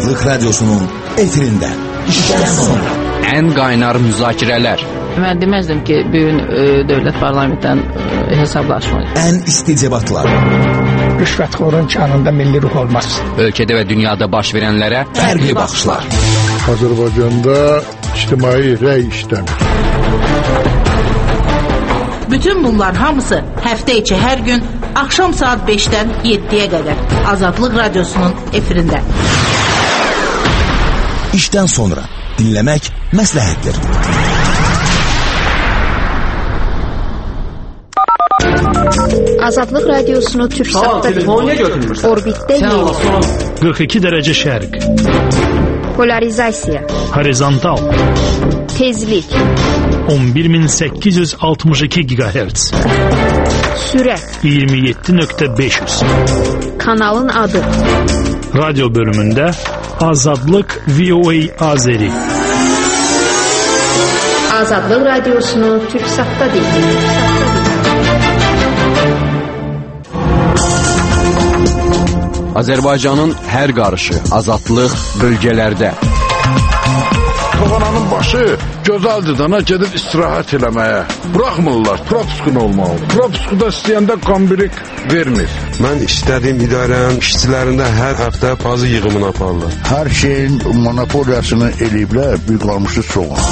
Azadlıq Radyosu'nun efirində. İşdən sonra. Ən qaynar müzakirələr. Mən deməzdim ki, bugün dövlət parlamentdən hesablaşmalı. Ən isti debatlar. Rüşvətxorun kanında milli ruh olmaz. Ölkədə və dünyada baş verənlərə fərqli baxışlar. Azərbaycanda ictimai rəy işləmir. Bütün bunlar hamısı həftə içi hər gün axşam saat 5-dən 7-yə qədər Azadlıq Radyosu'nun efirində. İşdən sonra dinləmək məsləhətdir. Azadlıq Radiosunu Türk saatda dinləyin. Orbitdə yer. 42 dərəcə şərq. Polarizasiya. Horizontal. Tezlik. 11862 GHz. Sürət. 27.500. Kanalın adı. Radyo bölümündə Azadlıq VOA Azeri. Azadlıq Radiosunu Türk saatda dinləyin. Azərbaycanın hər qarışı, azadlıq bölgələrdə. Toğananın başı gözəldir dana gedib istirahət eləməyə. Buraxmırlar, propuskun olmalı. Propuskuda istəyəndə qambirik vermir. Mən istədiyim idarənin işçilərində hər həftə bazı yığımını aparırlar. Hər şeyin monopoliyasını eləyiblər, bir qalmışı çoğun.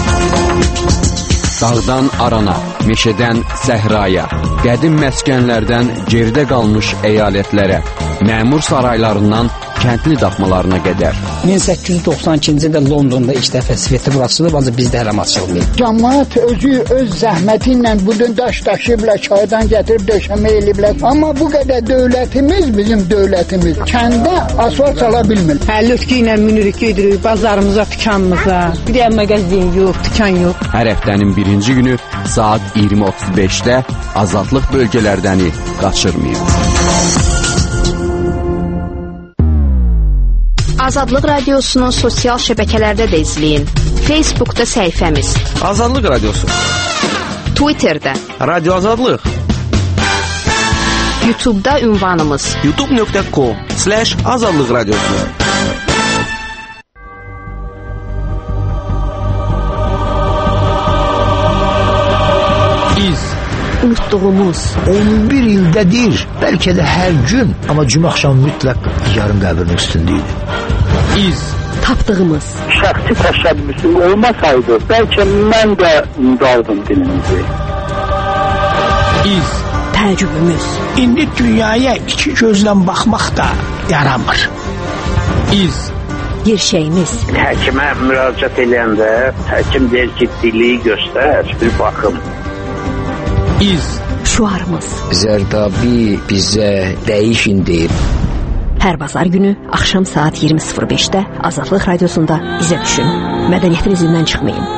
Dağdan arana, meşədən səhraya, qədim məskənlərdən geridə qalmış əyalətlərə, məmur saraylarından kəndli daxmalarına qədər. 1892-ci ildə Londonda ilk dəfə svetofor açılıb, ancaq bizdə hələm açılmayıb. Cəmaət özü öz zəhməti ilə bugün daş daşıyıblar, çaydan gətirib döşəmə eləyiblər. Amma bu qədər dövlətimiz, bizim dövlətimiz kəndə asfalt çala bilmir. Lütki ilə minirik gedirik bazarımıza, dükanımıza. Bir də mağazin yox, dükan yox. Hər həftənin birinci günü saat 20:35-də Azadlıq bölgələrdəni qaçırmayın. Azadlıq Radiosu'nun sosial şəbəkələrdə də izləyin. Facebook'da səhifəmiz Azadlıq Radiosu, Twitter'da Radyo Azadlıq, YouTube'da ünvanımız youtube.com/Azadlıq Radiosu. Unutduğumuz 11 ildədir, bəlkə də hər gün, amma cümə axşamı mütləq yarın qəbrinin üstündəydi. Tapdığımız şəxsi təşəbbüsü olmasaydı, bəlkə mən də unudardım dilimizi. Təəccübümüz. İndi dünyaya iki gözlə baxmaq da yaramır. Gerçəyimiz. Həkimə müraciət edəndə həkim deyir ki, dili göstər, bir baxım. Şuarımız. Zərdabi bizə dəyişin deyib. Hər bazar günü axşam saat 20:05-də Azadlıq Radiosunda bizə düşün. Mədəniyyətin izindən çıxmayın.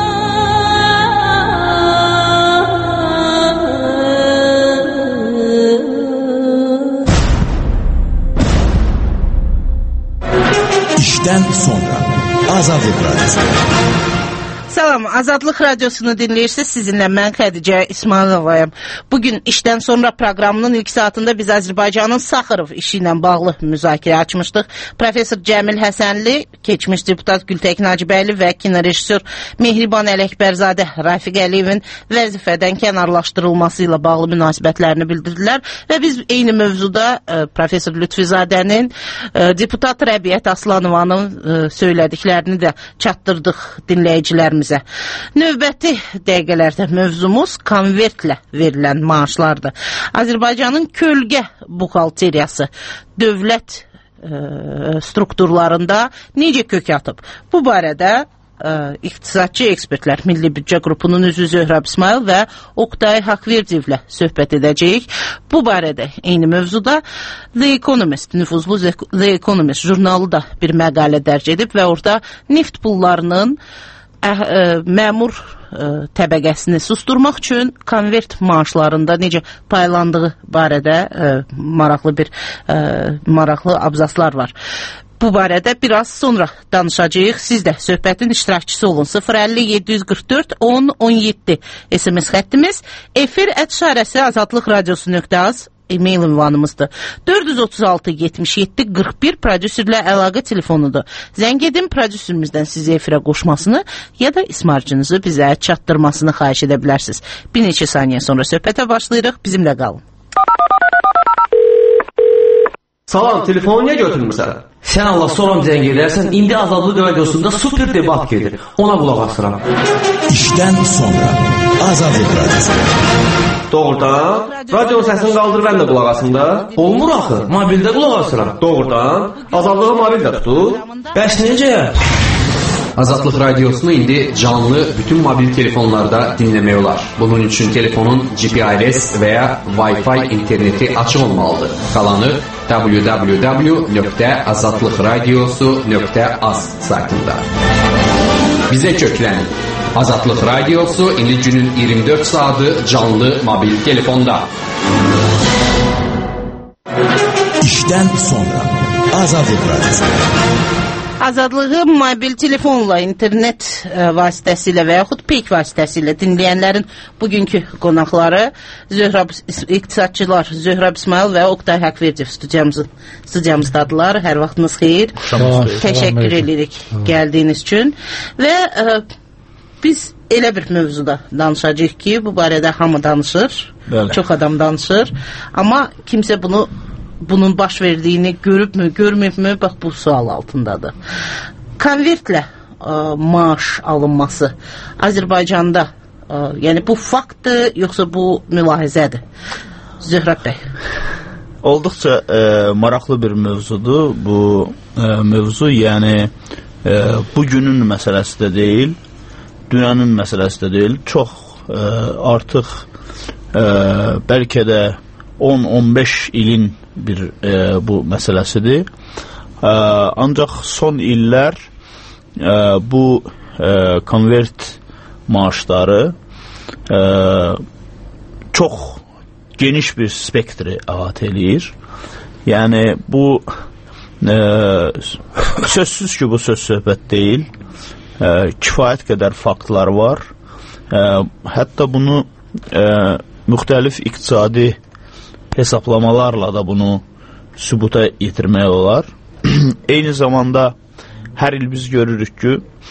İşdən sonra Azadlıq Radyosu. Salam, Azadlıq Radiosunu dinləyirsiniz. Sizinlə mən Xədicə İsmayılovayam. Bugün işdən sonra proqramının ilk saatında biz Azərbaycanın Saxarov işi ilə bağlı müzakirə açmışdıq. Professor Cəmil Həsənli, keçmiş deputat Gültəkin Hacıbəyli və kinoreşissor Mehriban Ələkbərzadə Rafiq Əliyevin vəzifədən kənarlaşdırılması ilə bağlı münasibətlərini bildirdilər və biz eyni mövzuda Professor Lütfizadənin, deputat Rəbiət Aslanovanın söylədiklərini də çatdırdıq dinləyicilərimizə. Növbəti dəqiqələrdə mövzumuz konvertlə verilən maaşlardır. Azərbaycanın kölgə buxalteriyası dövlət strukturlarında necə kök atıb? Bu barədə iqtisadçı ekspertlər Milli Büdcə Qrupunun üzvü Zöhrəb İsmail və Oqtay Haqverdiyevlə söhbət edəcəyik. Bu barədə eyni mövzuda The Economist, nüfuzlu The Economist jurnalı da bir məqalə dərc edib və orada neft pullarının məmur təbəqəsini susturmaq üçün konvert maaşlarında necə paylandığı barədə maraqlı abzaslar var. Bu barədə biraz sonra danışacağıq. Siz də söhbətin iştirakçısı olun. 050-744-10-17 SMS xəttimiz, efir @azadlıqradiosu.az e-mail ünvanımızdır. 436-77-41 prodüserlə əlaqə telefonudur. Zəng edin, prodüserimizdən sizi efirə qoşmasını ya da ismarcınızı bizə çatdırmasını xahiş edə bilərsiniz. Bir neçə saniyə sonra söhbətə başlayırıq, bizimlə qalın. Salam, telefonu niyə götürmürsən? Sən Allah sonra zəng edərsən, indi Azadlıq Radiosunda super debat gedir. Ona qulaq asıram. İşdən sonra Azadlıq Radiosu. Doğrudan, radio səsini qaldır, mən də qulaq asım da. Olmur axı, mobildə qulaq asıram. Doğrudan, Azadlığı mobildə tutur. Bəs necə? Azadlıq Radiosunu indi canlı bütün mobil telefonlarda dinləmək olar. Bunun üçün telefonun GPRS və ya Wi-Fi interneti açıq olmalıdır. Qalanı www.azadlıqradiosu.az saytında. Bizə köklənin. Azadlıq Radiosu indi günün 24 saatı canlı mobil telefonda. İşdən sonra Azadlıq Radiosu. Azadlığı mobil telefonla, internet vasitəsilə və yaxud peyk vasitəsilə dinləyənlərin bugünkü qonaqları iqtisadçılar Zöhrəb İsmail və Oqtay Haqverdiyev studiyamızdadılar. Hər vaxtınız xeyir. Təşəkkür edirik gəldiyiniz üçün. Və biz elə bir mövzuda danışacağıq ki, bu barədə hamı danışır, çox adam danışır, amma kimsə bunun baş verdiyini görübmü, görməyibmi, bax bu sual altındadır. Konvertlə maaş alınması Azərbaycanda, yəni bu faktdır, yoxsa bu mülahizədir? Zöhrəb bəy. Olduqca maraqlı bir mövzudur. Bu mövzu, yəni bugünün məsələsi də deyil, dünyanın məsələsi də deyil. Çox artıq bəlkə də 10-15 ilin bir bu məsələsidir. Ancaq son illər bu konvert maaşları çox geniş bir spektri əhatə eləyir. Yəni bu sözsüz ki, bu söz söhbət deyil. Kifayət qədər faktlar var. Hətta bunu müxtəlif iqtisadi hesablamalarla da bunu sübuta yetirmək olar. Eyni zamanda hər il biz görürük ki,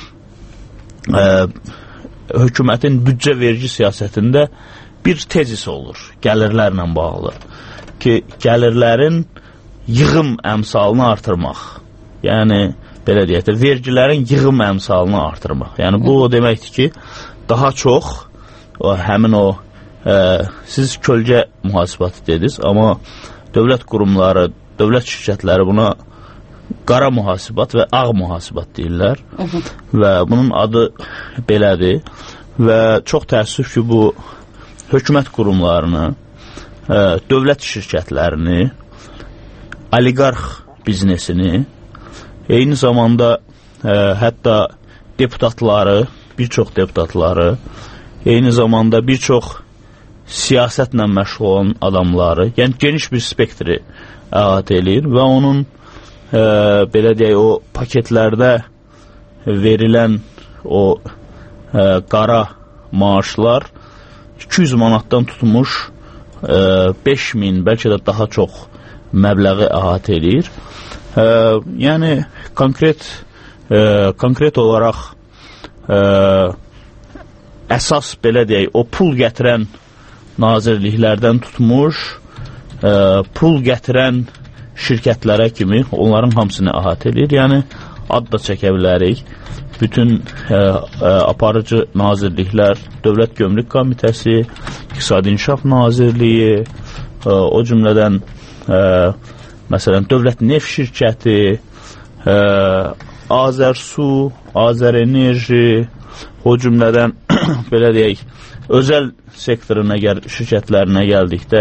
hökumətin büdcə vergi siyasətində bir tezis olur gəlirlərlə bağlı ki, gəlirlərin yığım əmsalını artırmaq. Yəni, belə deyək də, vergilərin yığım əmsalını artırmaq. Yəni, bu o deməkdir ki, daha çox həmin o siz kölgə mühasibatı dediniz, amma dövlət qurumları, dövlət şirkətləri buna qara mühasibat və ağ mühasibat deyirlər və bunun adı belədir və çox təəssüf ki, bu hökumət qurumlarını, dövlət şirkətlərini, oliqarx biznesini, eyni zamanda hətta deputatları, bir çox deputatları, eyni zamanda bir çox siyasətlə məşğul olan adamları, yəni geniş bir spektri əhatə eləyir və onun belə deyək, o paketlərdə verilən o qara maaşlar 200 manatdan tutmuş 5.000, bəlkə də daha çox məbləği əhatə eləyir. Yəni konkret olaraq əsas belə deyək, o pul gətirən nazirliklərdən tutmuş, pul gətirən şirkətlərə kimi onların hamısını əhatə edir. Yəni, ad da çəkə bilərik. Bütün aparıcı nazirliklər, Dövlət Gömrük Komitəsi, İqtisadi İnkişaf Nazirliyi, o cümlədən məsələn, Dövlət Neft Şirkəti, Azərsu, Azərenerji, o cümlədən belə deyək, özəl sektoruna şirkətlərinə gəldikdə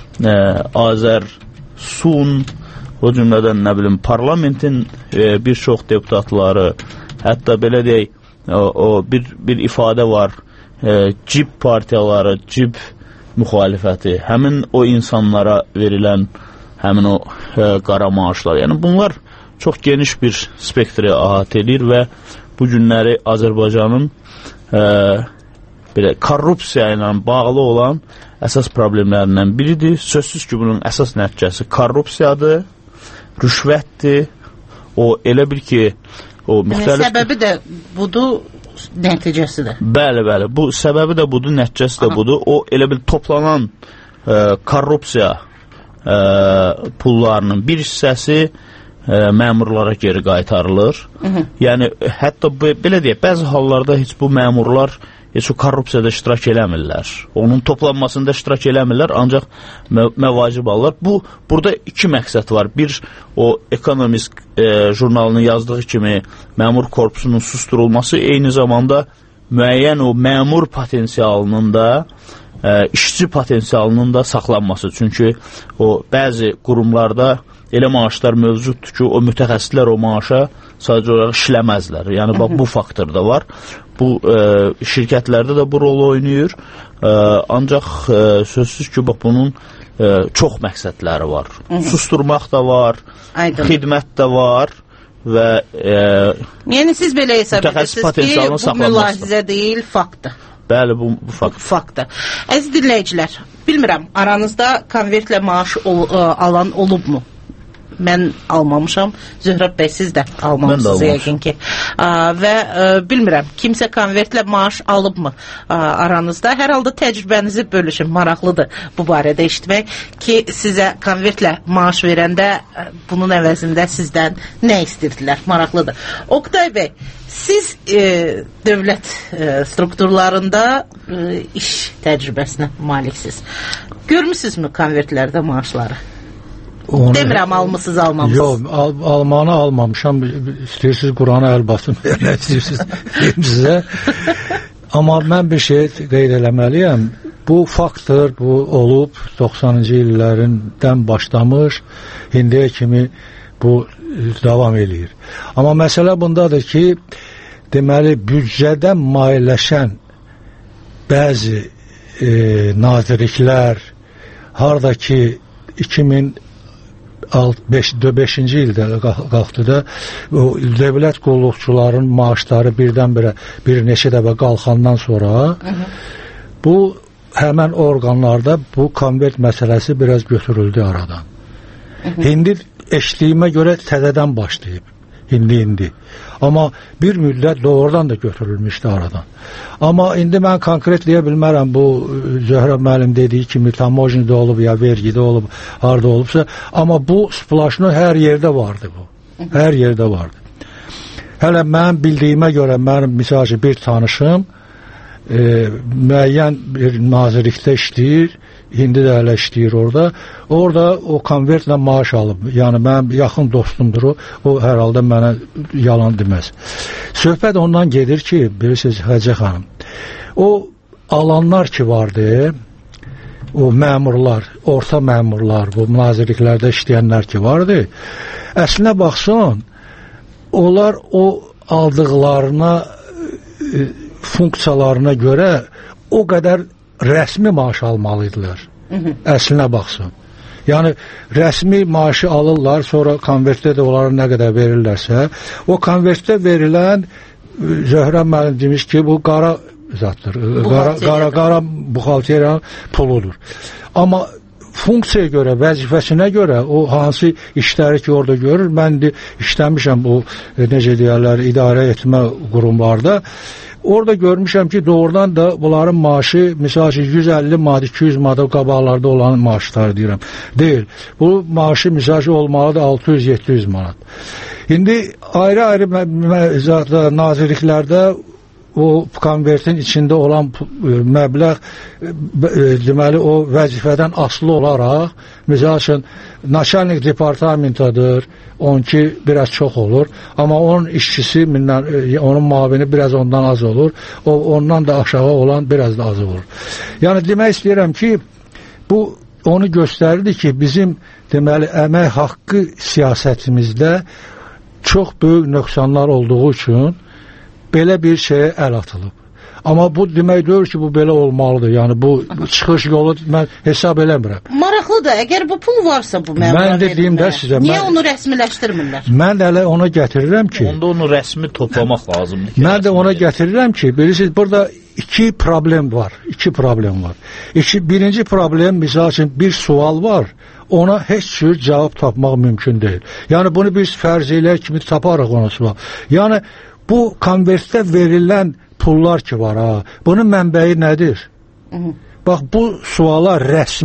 Azərsun, o cümlədən nə bilim parlamentin bir çox deputatları, hətta belə deyək, bir ifadə var, cib partiyaları, cib müxalifəti, həmin o insanlara verilən həmin o qara maaşlar. Yəni bunlar çox geniş bir spektri əhatə edir və bu günləri Azərbaycanın belə korrupsiya ilə bağlı olan əsas problemlərindən biridir. Sözsüz ki, bunun əsas nəticəsi korrupsiyadır, rüşvətdir. O elə bir ki, o müxtəlif... Səbəbi də budur, nəticəsi də. Bəli, bəli. Bu səbəbi də budur, nəticəsi də budur. O elə bir toplanan korrupsiya pullarının bir hissəsi məmurlara geri qaytarılır. Yəni, hətta belə deyək, bəzi hallarda heç bu məmurlar heç o korrupsiyada iştirak eləmirlər. Onun toplanmasında iştirak eləmirlər, ancaq məvacib alırlar. Burada iki məqsəd var. Bir, o Economist jurnalının yazdığı kimi məmur korpusunun susturulması, eyni zamanda müəyyən o məmur potensialının da, işçi potensialının da saxlanması. Çünki o bəzi qurumlarda elə maaşlar mövcuddur ki, o mütəxəssislər o maaşa sadəcə olaraq işləməzlər. Yəni, bu faktor da var. Bu, şirkətlərdə də bu rol oynayır. Ancaq sözsüz ki, bunun çox məqsədləri var. Susturmaq da var, xidmət də var və yəni, siz belə hesab edirsiniz ki, bu mülahizə deyil, faktdır. Bəli, bu faktdır. Əziz dinləyicilər, bilmirəm, aranızda konvertlə maaş alan olubmu? Mən almamışam. Zöhrəb bəy, siz də almamışsınız yəqin ki. Və bilmirəm, kimsə konvertlə maaş alıbmı aranızda? Hər halda təcrübənizi bölüşün. Maraqlıdır bu barədə eşitmək ki, sizə konvertlə maaş verəndə bunun əvəzində sizdən nə istəyirdilər? Maraqlıdır. Oqtay bəy, siz dövlət strukturlarında iş təcrübəsinə maliksiniz. Görmüsünüzmü konvertlərdə maaşları? Demirəm, almışsınız, almamışsınız. Yox, almanı almamışam. İstəyirsiniz Qurana əl basım, nə istəyirsiniz sizə. Amma mən bir şey qeyd eləməliyəm. Bu faktör, bu olub 90-cı illərindən başlamış, indiyə kimi bu davam edir. Amma məsələ bundadır ki, deməli, büdcədə maliyyələşən bəzi nazirliklər, harada ki, 2005-ci ildə qalxdı da, dövlət qulluqçuların maaşları birdən-birə bir neçə dəfə qalxandan sonra bu həmən orqanlarda bu konvert məsələsi biraz götürüldü aradan. İndi eşitdiyimə görə təzədən başlayıb. İndi. Amma bir müddət doğrudan da götürülmüşdü aradan. Amma indi mən konkret deyə bilmərəm, bu Zöhrə müəllim dediyi kimi tamojnidə olub, ya vergidə olub, harada olubsa, amma bu splaşno hər yerdə vardı bu. Hər yerdə vardı. Hələ mən bildiyimə görə, mənim misal bir tanışım müəyyən bir nazirlikdə işləyir, indi də hələ işləyir orada. Orada o konvertlə maaş alıb. Yəni, mənim yaxın dostumdur o. O hər halda mənə yalan deməz. Söhbət ondan gedir ki, bilirsiniz, Həcə xanım, o alanlar ki vardı, o məmurlar, orta məmurlar, bu nazirliklərdə işləyənlər ki vardı, əslinə baxsan, onlar o aldıqlarına, funksiyalarına görə o qədər rəsmi maaş almalıdırlar. Əslinə baxsın. Yəni, rəsmi maaşı alırlar, sonra konvertdə də onlara nə qədər verirlərsə, o konvertdə verilən, Zöhrə müəllim demiş ki, bu qara zatdır, qara buxalteriyanın puludur. Amma funksiyaya görə, vəzifəsinə görə o hansı işləri ki orada görür, mən də işləmişəm bu, necə deyərlər, idarə etmə qurumlarda. Orada görmüşəm ki, doğrudan da bunların maaşı, misal ki, 150 manat, 200 manat qabaqlarda olan maaşlar deyirəm. Deyil. Bu maaşı, misal ki, olmalıdır 600-700 manat. İndi ayrı-ayrı nazirliklərdə o konvertin içində olan məbləğ, deməli, o vəzifədən asılı olaraq, misal üçün, naçalnik departamentadır, onunki biraz çox olur, amma onun işçisi, onun mavini biraz ondan az olur, ondan da aşağı olan biraz da az olur. Yəni, demək istəyirəm ki, bu onu göstərirdi ki, bizim, deməli, əmək haqqı siyasətimizdə çox böyük nöqsanlar olduğu üçün belə bir şeyə əl atılıb. Amma bu demək deyil ki, bu belə olmalıdır. Yəni, bu çıxış yolu mən hesab eləmirəm. Maraqlıdır. Əgər bu pul varsa bu məmura verilməyə, niyə onu rəsmiləşdirmirlər? Mən də ona gətirirəm ki... Onda onu rəsmi toplamaq lazımdır. Mən də ona gətirirəm ki, bilirsiniz, burada iki problem var. Birinci problem, misal üçün bir sual var. Ona heç cür cavab tapmaq mümkün deyil. Yəni bunu biz fərziyələr kimi taparıq ona sual. Yəni bu konvertdə verilən pullar ki var ha, bunun mənbəyi nədir? Bax bu suala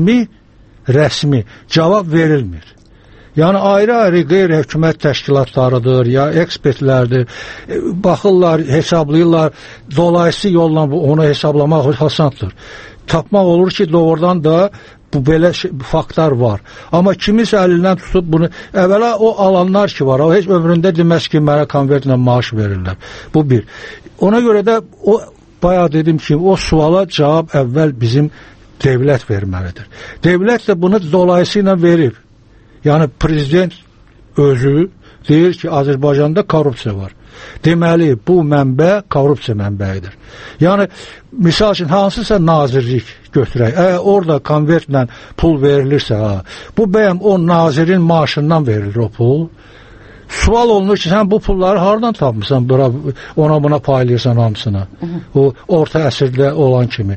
rəsmi cavab verilmir. Yəni ayrı-ayrı qeyri-hökumət təşkilatlarıdır, ya ekspertlərdir. Baxırlar, hesablayırlar. Dolayısı yolla onu hesablamaq asandır. Tapmaq olur ki, doğrudan da bu belə faktlar var. Amma kimisə əlindən tutub bunu, əvvəla o alanlar ki var, o heç ömründə deməz ki, mənə konvertlə maaş verirlər. Bu bir. Ona görə də o bayağı dedim ki, o suala cavab əvvəl bizim devlət verməlidir. Devlət də bunu dolayısıyla verib. Yəni prezident özü deyir ki, Azərbaycanda korrupsiya var. Deməli, bu mənbə korrupsiya mənbəyidir. Yəni, misal üçün, hansısa nazirlik götürək, orada konvertlə pul verilirsə, bu bəyəm o nazirin maaşından verilir o pul. Sual olunur ki, sən bu pulları haradan tapmışsan, ona buna paylayırsan hamısına, o orta əsrdə olan kimi.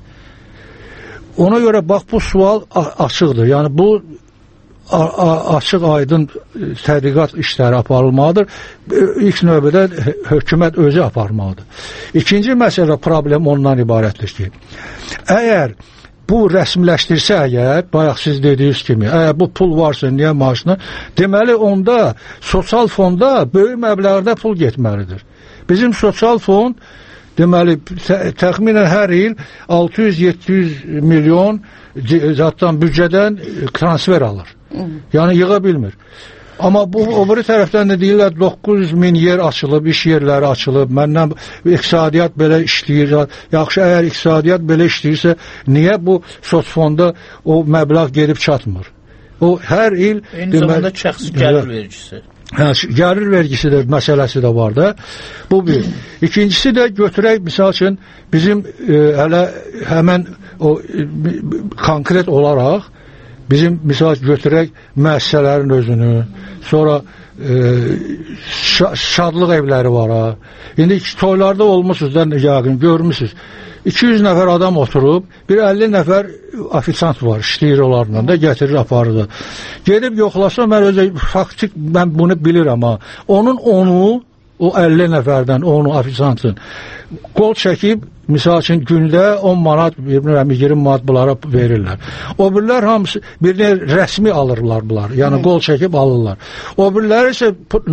Ona görə, bax, bu sual açıqdır. Yəni, bu açıq aydın tədqiqat işləri aparılmalıdır. İlk növbədə hökumət özü aparmalıdır. İkinci məsələ, problem ondan ibarətdir ki, əgər bu rəsmiləşdirsə, bayaq siz dediyiniz kimi, əgər bu pul varsa, niyə maaşına, deməli onda sosial fonda böyük məbləğdə pul getməlidir. Bizim sosial fond deməli, təxminən hər il 600-700 milyon zaten büdcədən transfer alır. Yəni yığa bilmir. Amma bu o biri tərəfdən də deyirlər 900 min yer açılıb, iş yerləri açılıb. Məndən iqtisadiyyat belə işləyir. Yaxşı, əgər iqtisadiyyat belə işləyirsə, niyə bu sosfonda o məbləğ gedib çatmır? O hər il eyni zamanda şəxsi gəlir vergisi. Gəlir vergisi də məsələsi də var da. Bu bir. İkincisi də götürək, misal üçün bizim hələ həmən o konkret olaraq bizim misal götürək müəssisələrin özünü, sonra şadlıq evləri var ha. İndi toylarda olmuşsunuz da yəqin görmüsünüz. 200 nəfər adam oturub, bir 50 nəfər ofisant var, işləyir onlarla da, gətirir, aparır. Gedib yoxlasam, mən bunu bilirəm ha. Onun onu, o 50 nəfərdən onu ofisantın qol çəkib, misal üçün gündə 10 manat, 20 manat bunlara verirlər. O birlər hamısı birini rəsmi alırlar bunlar. Yəni qol çəkib alırlar. O birləri isə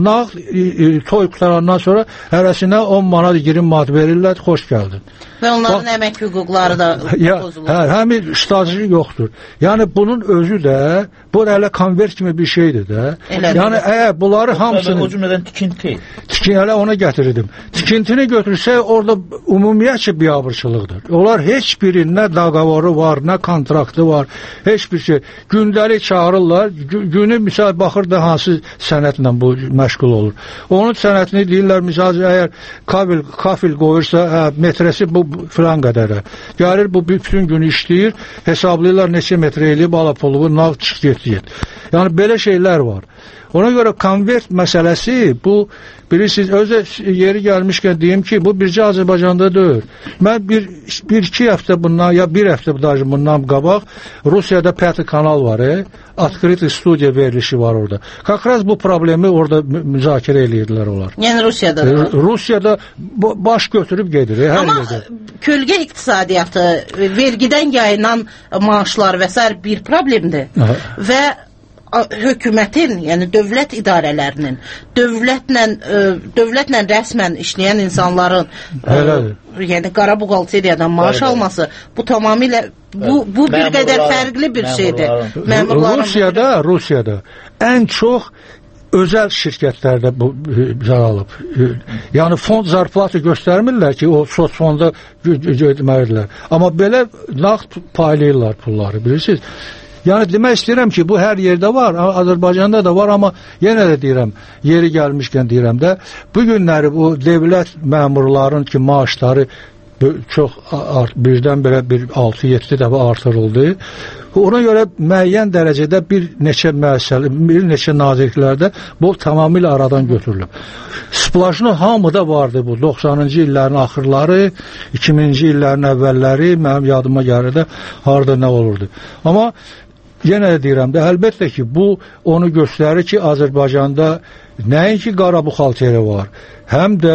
toy qutarandan sonra hərəsinə 10 manat, 20 manat verirlər, xoş gəldin. Və onların əmək hüquqları da pozulur. Həmin stajı yoxdur. Yəni bunun özü də bu hələ konvert kimi bir şeydir də. Yəni əgər bunları hamısını o cümlədən tikinti. Hələ ona gətirirdim. Tikintini götürsək orada ümumiyyətcə biabırçılıqdır. Onlar heç birinin nə dağavoru var, nə kontraktı var, heç bir şey. Gündəlik çağırırlar, günü misal baxır da hansı sənətlə bu məşğul olur. Onun sənətini deyirlər, misal əgər kafil qoyursa, metresi bu filan qədərə. Gəlir bu bütün günü işləyir, hesablayırlar neçə metrə eləyib, ala pulu, nav çıx get. Yəni belə şeylər var. Ona görə konvert məsələsi bu, bilirsiniz, özü yeri gəlmişkən deyim ki, bu bircə Azərbaycanda deyil. Mən bir-iki həftə bundan, ya bir həftə bundan qabaq Rusiyada Pятый kanal var, Открытый studiya verilişi var orada. Kakraz bu problemi orada müzakirə edirdilər onlar. Yəni Rusiyada da? Rusiyada baş götürüb gedir. Amma kölgə iqtisadiyyatı, vergidən yayılan maaşlar və s. bir problemdir. Və hökumətin, yəni dövlət idarələrinin, dövlətlə rəsmən işləyən insanların yəni qara buğalteriyadan maaş alması, bu tamamilə bu bir qədər fərqli bir şeydir. Rusiyada ən çox özəl şirkətlərdə bu alıb. Yəni fond zarplatı göstərmirlər ki, o sos fonda ödəməlidirlər. Amma belə nağd paylayırlar pulları, bilirsiniz. Yəni demək istəyirəm ki, bu hər yerdə var, Azərbaycanda da var, amma yenə də deyirəm, yeri gəlmişkən deyirəm də, bu günləri bu dövlət məmurların ki, maaşları çox birdən-birə 6-7 dəfə artırıldı. Ona görə müəyyən dərəcədə bir neçə müəssisədə, bir neçə nazirliklərdə bu tamamilə aradan götürülüb. Splajın hamıda vardı bu 90-cı illərin axırları, 2000-ci illərin əvvəlləri, mənim yadıma gəlir də harda nə olurdu. Amma yenə də deyirəm də, əlbəttə ki, bu onu göstərir ki, Azərbaycanda nəinki qara buxalteri var, həm də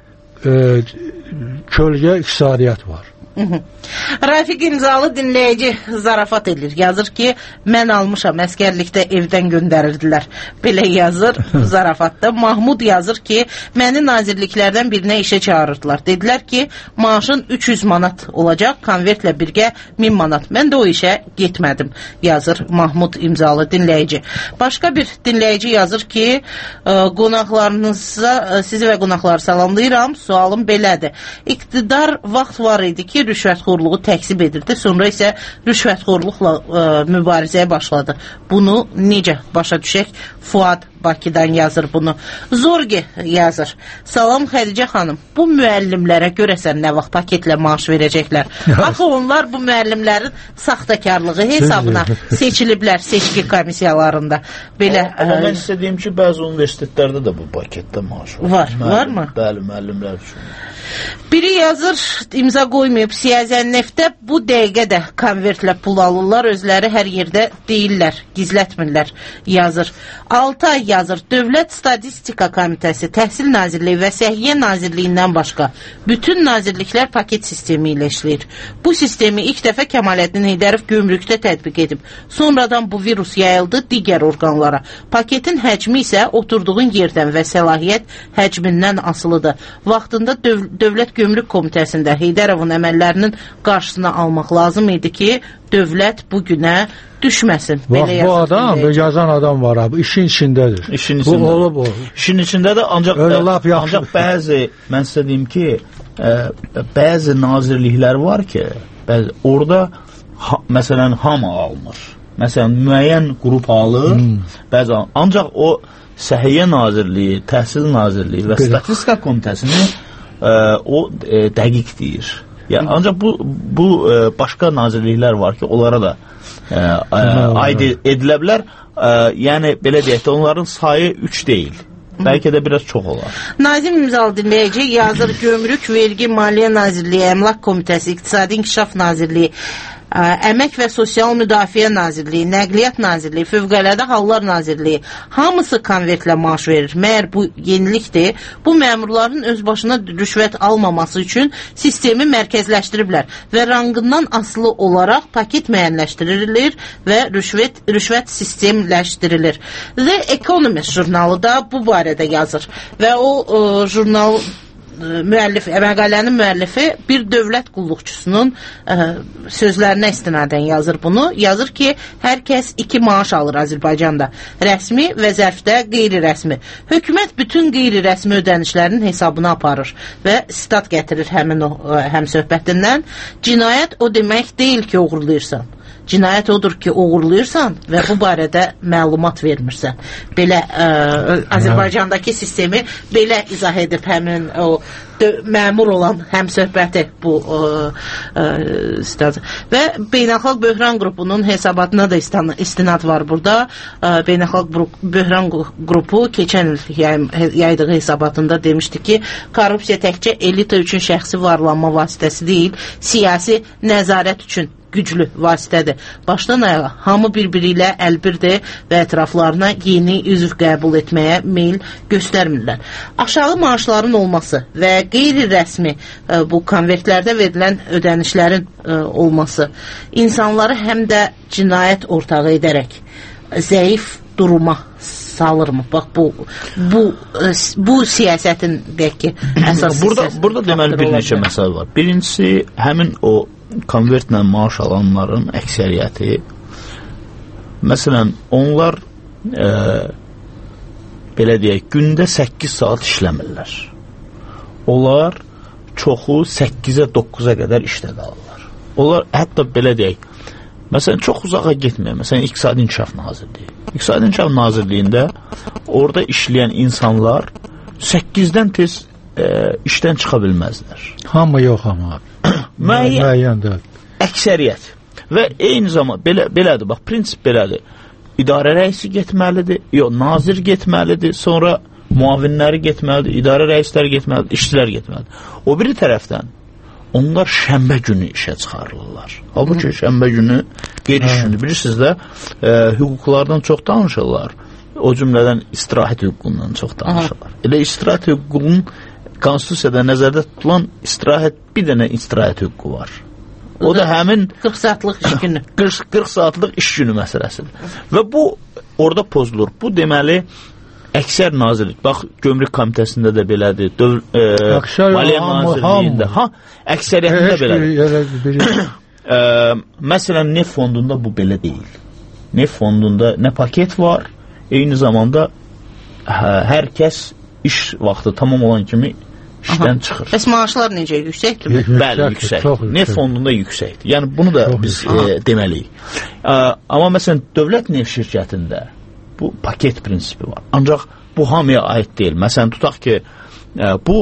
kölgə iqtisadiyyat var. Rafiq İmzalı dinləyici zarafat edir. Yazır ki, mən almışam, əskərlikdə evdən göndərirdilər. Belə yazır zarafatda. Mahmud yazır ki, məni nazirliklərdən birinə işə çağırırdılar. Dedilər ki, maaşın 300 manat olacaq, konvertlə birgə 1000 manat. Mən də o işə getmədim, yazır Mahmud İmzalı dinləyici. Başqa bir dinləyici yazır ki, qonaqlarınıza, sizi və qonaqları salamlayıram. Sualım belədir. İqtidar vaxt var idi ki, rüşvətxorluğu təksib edirdi, sonra isə rüşvətxorluqla mübarizəyə başladı. Bunu necə başa düşək? Fuad Bakıdan yazır bunu. Zorgi yazır. Salam Xədicə xanım, bu müəllimlərə görəsən nə vaxt paketlə maaş verəcəklər? Axı onlar bu müəllimlərin saxtakarlığı hesabına seçiliblər seçki komissiyalarında. Belə. Amma mən istədiyim ki, bəzi universitetlərdə də bu paketdə maaş var. Var mı? Bəli, müəllimlər üçün. Biri yazır, imza qoymayıb Siyazənnəftə bu dəqiqə də konvertlə pul alırlar, özləri hər yerdə deyirlər, gizlətmirlər, yazır. 6 ay yazır, Dövlət Statistika Komitəsi, Təhsil Nazirliyi və Səhiyyə Nazirliyindən başqa bütün nazirliklər paket sistemi ilə işləyir. Bu sistemi ilk dəfə Kəmaləddin Heydərov gömrükdə tətbiq edib. Sonradan bu virus yayıldı digər orqanlara. Paketin həcmi isə oturduğun yerdən və səlahiyyət həcmindən asılıdır. Vaxtında Dövlət Gömrük Komitəsində Heydərovun əməllərinin qarşısına almaq lazım idi ki, dövlət bu günə düşməsin. Bu adam, yazan adam var abi, işin içindədir. İşin içində. Bu olub o. İşin içindədir, ancaq bəzi, mən sizə deyim ki, bəzi nazirliklər var ki, orada məsələn hamı almır. Məsələn, müəyyən qrup alır, ancaq o Səhiyyə Nazirliyi, Təhsil Nazirliyi və Statistika Komitəsini o dəqiq deyir. Ancaq bu başqa nazirliklər var ki, onlara da aid edilə bilər. Yəni, belə deyək də, onların sayı 3 deyil. Bəlkə də biraz çox olar. Nazim İmzalı dinləyici yazır, Gömrük, Vergi, Maliyyə Nazirliyi, Əmlak Komitəsi, İqtisadi İnkişaf Nazirliyi, Əmək və Sosial Müdafiə Nazirliyi, Nəqliyyat Nazirliyi, Fövqəladə Hallar Nazirliyi hamısı konvertlə maaş verir. Məyər bu yenilikdir. Bu məmurların öz başına rüşvət almaması üçün sistemi mərkəzləşdiriblər və rangından asılı olaraq paket müəyyənləşdirilir və rüşvət sistemləşdirilir. The Economist jurnalı da bu barədə yazır və o jurnal məqalənin müəllifi bir dövlət qulluqçusunun sözlərinə istinadən yazır bunu. Yazır ki, hər kəs 2 maaş alır Azərbaycanda. Rəsmi və zərfdə qeyri-rəsmi. Hökumət bütün qeyri-rəsmi ödənişlərin hesabını aparır və sitat gətirir həmin o həmsöhbətindən. Cinayət o demək deyil ki, oğurlayırsan. Cinayət odur ki, oğurlayırsan və bu barədə məlumat vermirsən. Belə Azərbaycandakı sistemi belə izah edib həmin o məmur olan həmsöhbəti bu və Beynəlxalq Böhran Qrupunun hesabatına da istinad var burada. Beynəlxalq Böhran Qrupu keçən il yaydığı hesabatında demişdi ki, korrupsiya təkcə elita üçün şəxsi varlanma vasitəsi deyil, siyasi nəzarət üçün güclü vasitədir. Başdan ayağa hamı bir-biri ilə əlbirdir və ətraflarına yeni üzv qəbul etməyə meyil göstərmirlər. Aşağı maaşların olması və qeyri-rəsmi bu konvertlərdə verilən ödənişlərin olması insanları həm də cinayət ortağı edərək zəif duruma salırmı? Bax, bu siyasətin bəlkə əsas burada deməli bir neçə məsələ var. Birincisi, həmin o konvertlə maaş alanların əksəriyyəti, məsələn, onlar belə deyək, gündə 8 saat işləmirlər. Onlar çoxu 8-ə 9-a qədər işdə qalırlar. Onlar hətta belə deyək, məsələn, çox uzağa getməyək, məsələn, İqtisadi İnkişaf Nazirliyi. İqtisadi İnkişaf Nazirliyində orada işləyən insanlar 8-dən tez işdən çıxa bilməzlər. Hamı yox amma. Müəyyən deyil. Əksəriyyət. Və eyni zamanda belədir, bax, prinsip belədir. İdarə rəisi getməlidir, nazir getməlidir, sonra müavinləri getməlidir, idarə rəisləri getməlidir, işçilər getməlidir. O biri tərəfdən onlar şənbə günü işə çıxarılırlar. Halbuki şənbə günü qeyri-iş günü. Bilirsiniz də, hüquqlardan çox danışırlar. O cümlədən istirahət hüququndan çox danışırlar. Elə istirahət hüququnun konstitusiyada nəzərdə tutulan bir dənə istirahət hüququ var. O da həmin 40 saatlıq iş günü. 40 saatlıq iş günü məsələsidir. Və bu orada pozulur. Bu deməli əksər nazirlik, bax, Gömrük Komitəsində də belədir, Maliyyə Nazirliyində, əksəriyyətində belədir. Məsələn, Neft fondunda bu belə deyil. Neft fondunda nə paket var, eyni zamanda hər kəs iş vaxtı tamam olan kimi işdən çıxır. Bəs maaşlar necə? Yüksəkdir? Bəli, yüksəkdir. Neft fondunda yüksəkdir. Yəni, bunu da biz deməliyik. Amma məsələn, dövlət neft şirkətində bu paket prinsipi var. Ancaq bu hamıya aid deyil. Məsələn, tutaq ki, bu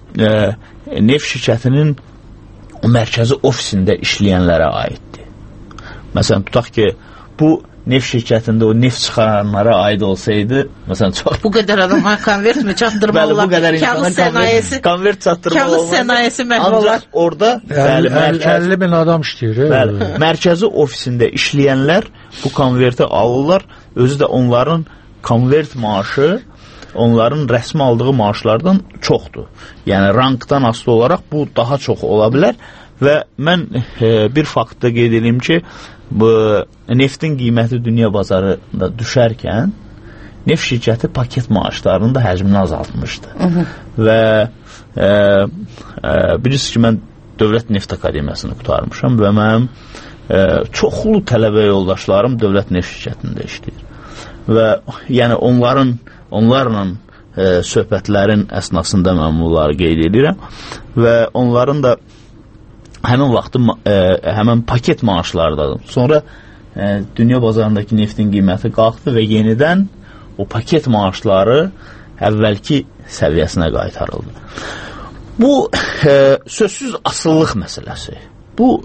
neft şirkətinin mərkəzi ofisində işləyənlərə aiddir. Məsələn, tutaq ki, bu neft şirkətində o neft çıxaranlara aid olsaydı, məsələn, çox... Bu qədər adama konvert mi çatdırma olar? Bəli, bu qədər insana konvert çatdırma olmaz. Kağız sənayesi məhv olar. Ancaq orada 50 min adam işləyir. Bəli, mərkəzi ofisində işləyənlər bu konverti alırlar. Özü də onların konvert maaşı onların rəsmi aldığı maaşlardan çoxdur. Yəni, rankdan asılı olaraq bu daha çox ola bilər və mən bir faktda qeyd edeyim ki, bu neftin qiyməti dünya bazarında düşərkən neft şirkəti paket maaşlarının da həcmini azaltmışdı. Və bilirsiniz ki, mən Dövlət Neft Akademiyasını qutarmışam və mənim çoxlu tələbə yoldaşlarım Dövlət Neft şirkətində işləyir. Və yəni onlarla söhbətlərin əsnasında mən bunları qeyd edirəm və onların da həmin vaxtı həmin paket maaşlardadır. Sonra dünya bazarındakı neftin qiyməti qalxdı və yenidən o paket maaşları əvvəlki səviyyəsinə qaytarıldı. Bu sözsüz asıllıq məsələsi. Bu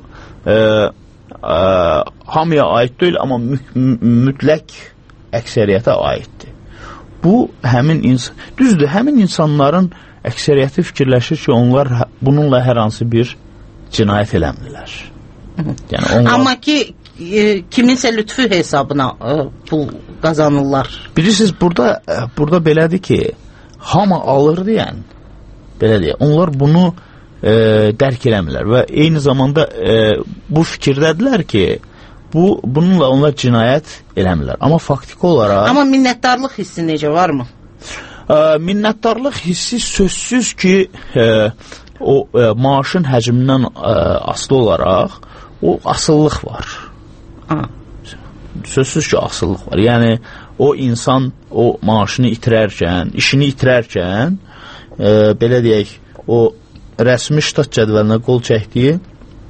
hamıya aid deyil, amma mütləq əksəriyyətə aiddir. Bu, düzdür, həmin insanların əksəriyyəti fikirləşir ki, onlar bununla hər hansı bir cinayət eləmirlər. Amma ki, kiminsə lütfü hesabına pul qazanırlar. Bilirsiniz, burada belədir ki, hamı alır deyən, belə deyək, onlar bunu dərk eləmirlər və eyni zamanda bu fikirdədirlər ki, bununla onlar cinayət eləmirlər. Amma faktiki olaraq... Amma minnətdarlıq hissi necə, varmı? Minnətdarlıq hissi sözsüz ki, o maaşın həcmindən asılı olaraq o asıllıq var. Sözsüz ki, asıllıq var. Yəni, o insan o maaşını itirərkən, işini itirərkən, belə deyək, o rəsmi ştat cədvəlinə qol çəkdiyi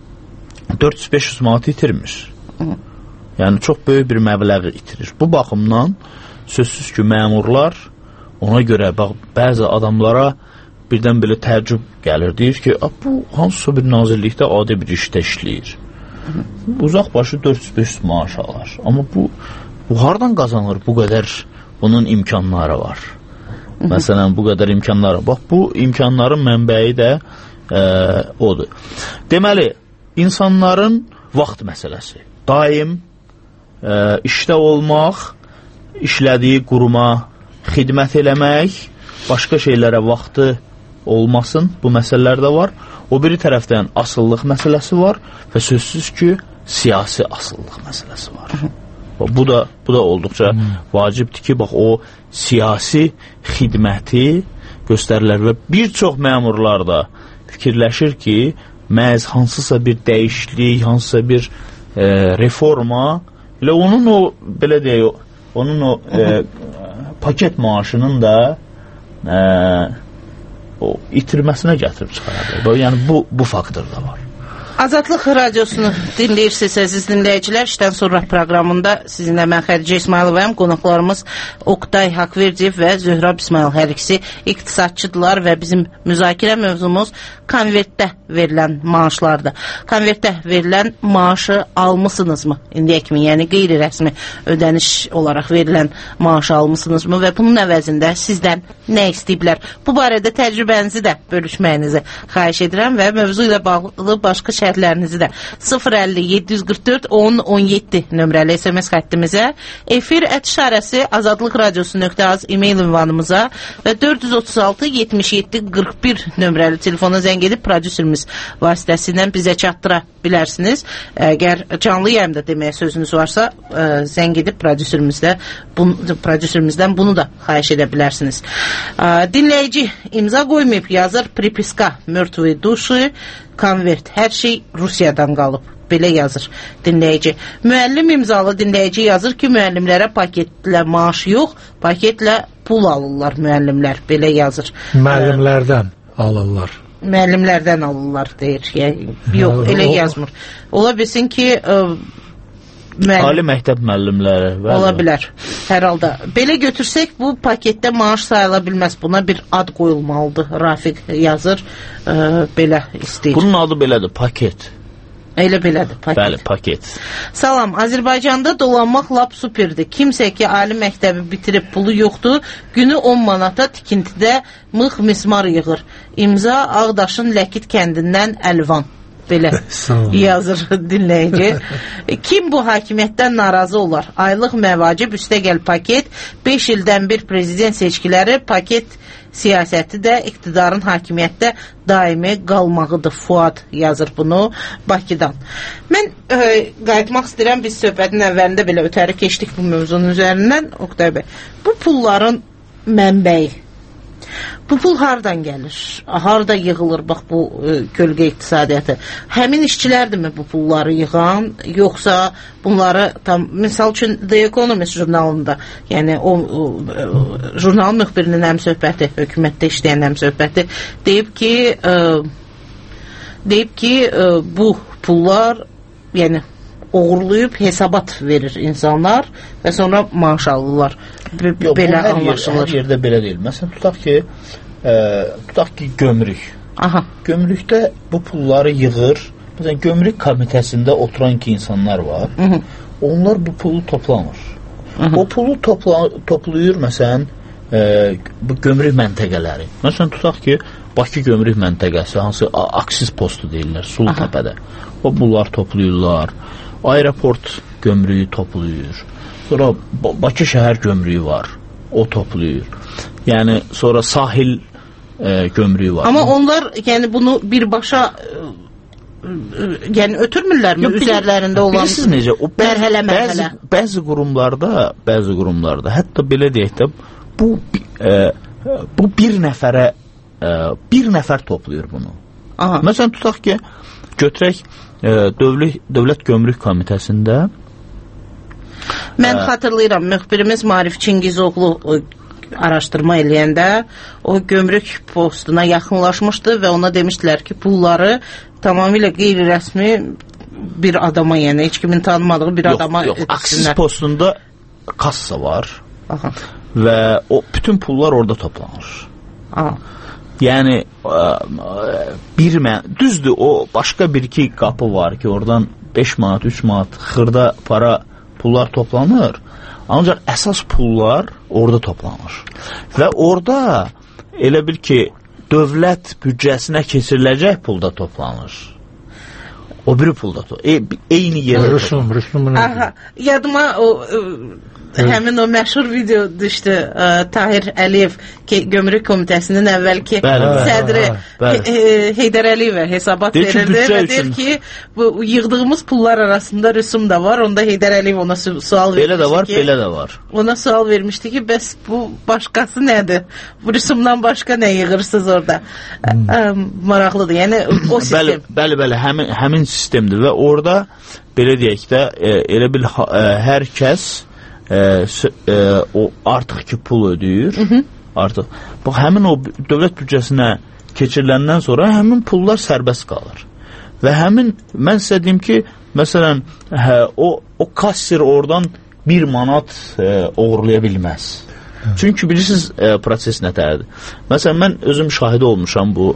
400-500 manatı itirmiş. Yəni, çox böyük bir məbləği itirir. Bu baxımdan sözsüz ki, məmurlar ona görə, bax, bəzi adamlara birdən belə təəccüb gəlir, deyir ki, bu hansısa bir nazirlikdə adi bir işdə işləyir. Uzaq başı 400-500 maaş alır. Amma bu hardan qazanır bu qədər bunun imkanları var? Məsələn, bu qədər imkanları. Bax, bu imkanların mənbəyi də odur. Deməli, insanların vaxt məsələsi. Daim işdə olmaq, işlədiyi quruma xidmət eləmək, başqa şeylərə vaxtı olmasın, bu məsələlər də var. O biri tərəfdən asıllıq məsələsi var və sözsüz ki, siyasi asıllıq məsələsi var. Bu da olduqca vacibdir ki, bax, o siyasi xidməti göstərilər və bir çox məmurlar da fikirləşir ki, məhz hansısa bir dəyişiklik, hansısa bir reforma, elə onun o, belə deyək, onun o paket maaşının da o itirməsinə gətirib çıxarır. Yəni, bu faktor da var. Azadlıq radiosunu dinləyirsiniz, əziz dinləyicilər. İşdən sonra proqramında sizinlə mən Xədicə İsmayılovayam. Qonaqlarımız Oqtay Haqverdiyev və Zöhrab İsmayıl, hər ikisi iqtisadçıdırlar və bizim müzakirə mövzumuz konvertdə verilən maaşlardır. Konvertdə verilən maaşı almısınızmı? İndiyə kimi, yəni qeyri-rəsmi ödəniş olaraq verilən maaşı almısınızmı və bunun əvəzində sizdən nə istəyiblər? Bu barədə təcrübənizi də bölüşməyinizi xahiş edirəm və mövzu ilə bağlı başqa şərtlərinizi də 050-744-10-17 nömrəli SMS xəttimizə, efir@azadlıqradiosu.az e-mail ünvanımıza və 436-77-41 nömrəli telefona zəng edib prodüserimiz vasitəsilə bizə çatdıra bilərsiniz. Əgər canlı yayımda deməyə sözünüz varsa, zəng edib prodüserimizdən bunu da xahiş edə bilərsiniz. Dinləyici imza qoymayıb, yazır pripiska mörtvi duşu, konvert, hər şey Rusiyadan qalıb. Belə yazır dinləyici. Müəllim imzalı dinləyici yazır ki, müəllimlərə paketlə maaş yox, paketlə pul alırlar müəllimlər. Belə yazır. Müəllimlərdən alırlar. Müəllimlərdən alırlar deyir. Yəni, yox, elə yazmır. Ola bilsin ki, ali məktəb müəllimləri ola bilər. Hər halda. Belə götürsək, bu paketdə maaş sayıla bilməz. Buna bir ad qoyulmalıdır. Rafiq yazır, belə istəyir. Bunun adı belədir, paket. Elə belədir, paket. Bəli, paket. Salam, Azərbaycanda dolanmaq lap superdir. Kimsə ki, ali məktəbi bitirib pulu yoxdur, günü 10 manata tikintidə mıx mismar yığır. İmza Ağdaşın Ləkit kəndindən Əlvan. Belə yazır dinləyici. Kim bu hakimiyyətdən narazı olar? Aylıq məvacib, üstəgəl paket, 5 ildən bir prezident seçkiləri, paket siyasəti də iqtidarın hakimiyyətdə daimi qalmağıdır. Fuad yazır bunu Bakıdan. Mən qayıtmaq istəyirəm, biz söhbətin əvvəlində belə ötəri keçdik bu mövzunun üzərindən. Oqtay bəy, bu pulların mənbəyi, bu pul hardan gəlir? Harada yığılır bax bu kölgə iqtisadiyyatı? Həmin işçilərdirmi bu pulları yığan, yoxsa bunları tam, misal üçün The Economist jurnalında, yəni o jurnalın müxbirinin həm söhbəti, hökumətdə işləyən həm söhbəti deyib ki, bu pullar yəni oğurlayıb hesabat verir insanlar və sonra maaş alırlar. Belə anlaşılır. Hər yerdə belə deyil. Məsələn, tutaq ki, gömrük. Aha. Gömrükdə bu pulları yığır. Məsələn, gömrük komitəsində oturan ki insanlar var. Hı-hı. Onlar bu pulu toplamır. Hı-hı. O pulu toplayır, məsələn, bu gömrük məntəqələri. Məsələn, tutaq ki, Bakı gömrük məntəqəsi, hansı aksiz postu deyirlər, Sulutəpədə. O pullar toplayırlar. Aeroport gömrüyü toplayır. Sonra Bakı şəhər gömrüyü var. O toplayır. Yəni sonra sahil gömrüyü var. Amma onlar yəni bunu birbaşa yəni ötürmürlərmi üzərlərində olan? Bilirsiniz necə? O mərhələ. Bəzi qurumlarda, hətta belə deyək də bu bir nəfər toplayır bunu. Aha. Məsələn, tutaq ki, götürək Dövlət Gömrük Komitəsində. Mən xatırlayıram, müxbirimiz Marif Çingizoğlu araşdırma eləyəndə o gömrük postuna yaxınlaşmışdı və ona demişdilər ki, pulları tamamilə qeyri-rəsmi bir adama, yəni heç kimin tanımadığı bir adama yox, aksiz postunda kassa var. Aha. Və o bütün pullar orada toplanır. Aha. Yəni düzdür, o başqa bir-iki qapı var ki, oradan 5 manat, 3 manat xırda pullar toplanır. Ancaq əsas pullar orada toplanır. Və orada elə bil ki, dövlət büdcəsinə keçiriləcək pulda toplanır. O biri pulda eyni yerdə. Rüsum. Aha, yadıma o həmin o məşhur video düşdü. Tahir Əliyev Gömrük Komitəsinin əvvəlki sədri Heydər Əliyevə hesabat verildi və deyir ki, bu yığdığımız pullar arasında rüsum da var. Onda Heydər Əliyev ona sual vermişdi ki, belə də var. Ona sual vermişdi ki, bəs bu başqası nədir? Bu rüsumdan başqa nə yığırsınız orada? Maraqlıdır. Yəni o sistem. Bəli, həmin sistemdir və orada belə deyək də elə bil hər kəs o artıq ki pul ödəyir. Artıq. Bax, həmin o dövlət büdcəsinə keçiriləndən sonra həmin pullar sərbəst qalır. Və həmin, mən sizə deyim ki, məsələn, o kassir oradan 1 manat oğurlaya bilməz. Çünki bilirsiniz, proses nətərdir. Məsələn, mən özüm şahid olmuşam bu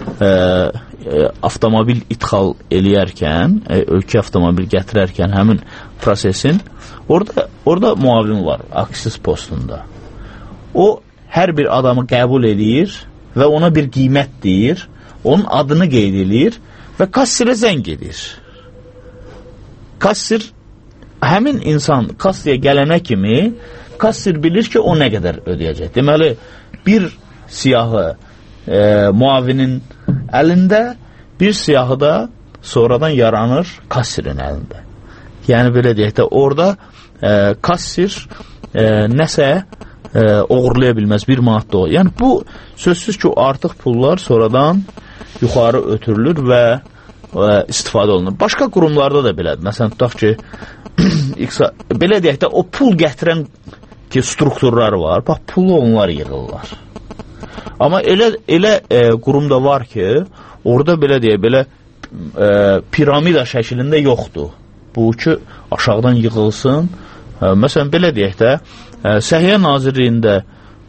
avtomobil ithal eləyərkən, ölkə avtomobil gətirərkən həmin prosesin, orada muavin var, aksiz postunda. O, hər bir adamı qəbul edir və ona bir qiymət deyir, onun adını qeyd edir və kassirə zəng edir. Kassir, həmin insan kassiyə gələnə kimi, kassir bilir ki, o nə qədər ödəyəcək. Deməli, bir siyahı muavinin əlində, bir siyahı da sonradan yaranır kassirin əlində. Yəni, belə deyək də, orada kassir nəsə oğurlaya bilməz, 1 manat da o. Yəni, bu, sözsüz ki, artıq pullar sonradan yuxarı ötürülür və istifadə olunur. Başqa qurumlarda da belədir. Məsələn, tutaq ki, belə deyək də, o pul gətirən ki, strukturlar var, bax, pulu onlar yığırlar. Amma elə qurumda var ki, orada belə deyək, belə piramida şəklində yoxdur. Bu ki, aşağıdan yığılsın. Məsələn, belə deyək də, Səhiyyə Nazirliyində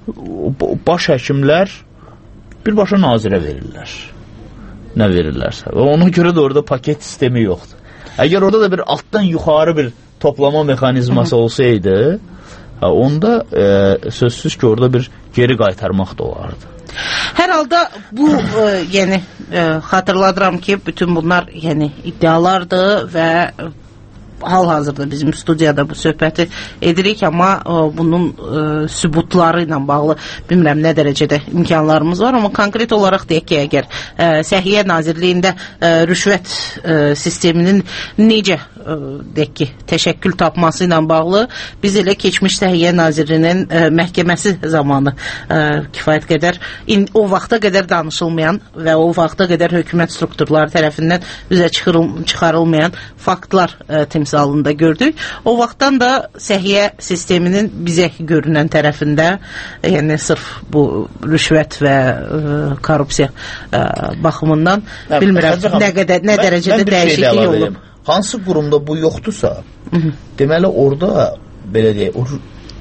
baş həkimlər birbaşa nazirə verirlər. Nə verirlərsə. Və ona görə də orada paket sistemi yoxdur. Əgər orada da bir altdan yuxarı bir toplama mexanizması olsaydı, onda sözsüz ki, orada bir geri qaytarmaq da olardı. Hər halda bu, yəni, xatırladıram ki, bütün bunlar, yəni, iddialardır və hal-hazırda bizim studiyada bu söhbəti edirik, amma bunun sübutları ilə bağlı bilmirəm nə dərəcədə imkanlarımız var, amma konkret olaraq deyək ki, əgər Səhiyyə Nazirliyində rüşvət sisteminin necə deyək ki, təşəkkül tapması ilə bağlı biz elə keçmiş Səhiyyə Nazirliyinin məhkəməsi zamanı kifayət qədər o vaxta qədər danışılmayan və o vaxta qədər hökumət strukturları tərəfindən üzə çıxarılmayan faktlar timsalında gördük. O vaxtdan da səhiyyə sisteminin bizə görünən tərəfində, yəni sırf bu rüşvət və korrupsiya baxımından bilmirəm nə dərəcədə dəyişiklik olub. Hansı qurumda bu yoxdursa, deməli orada belə deyək,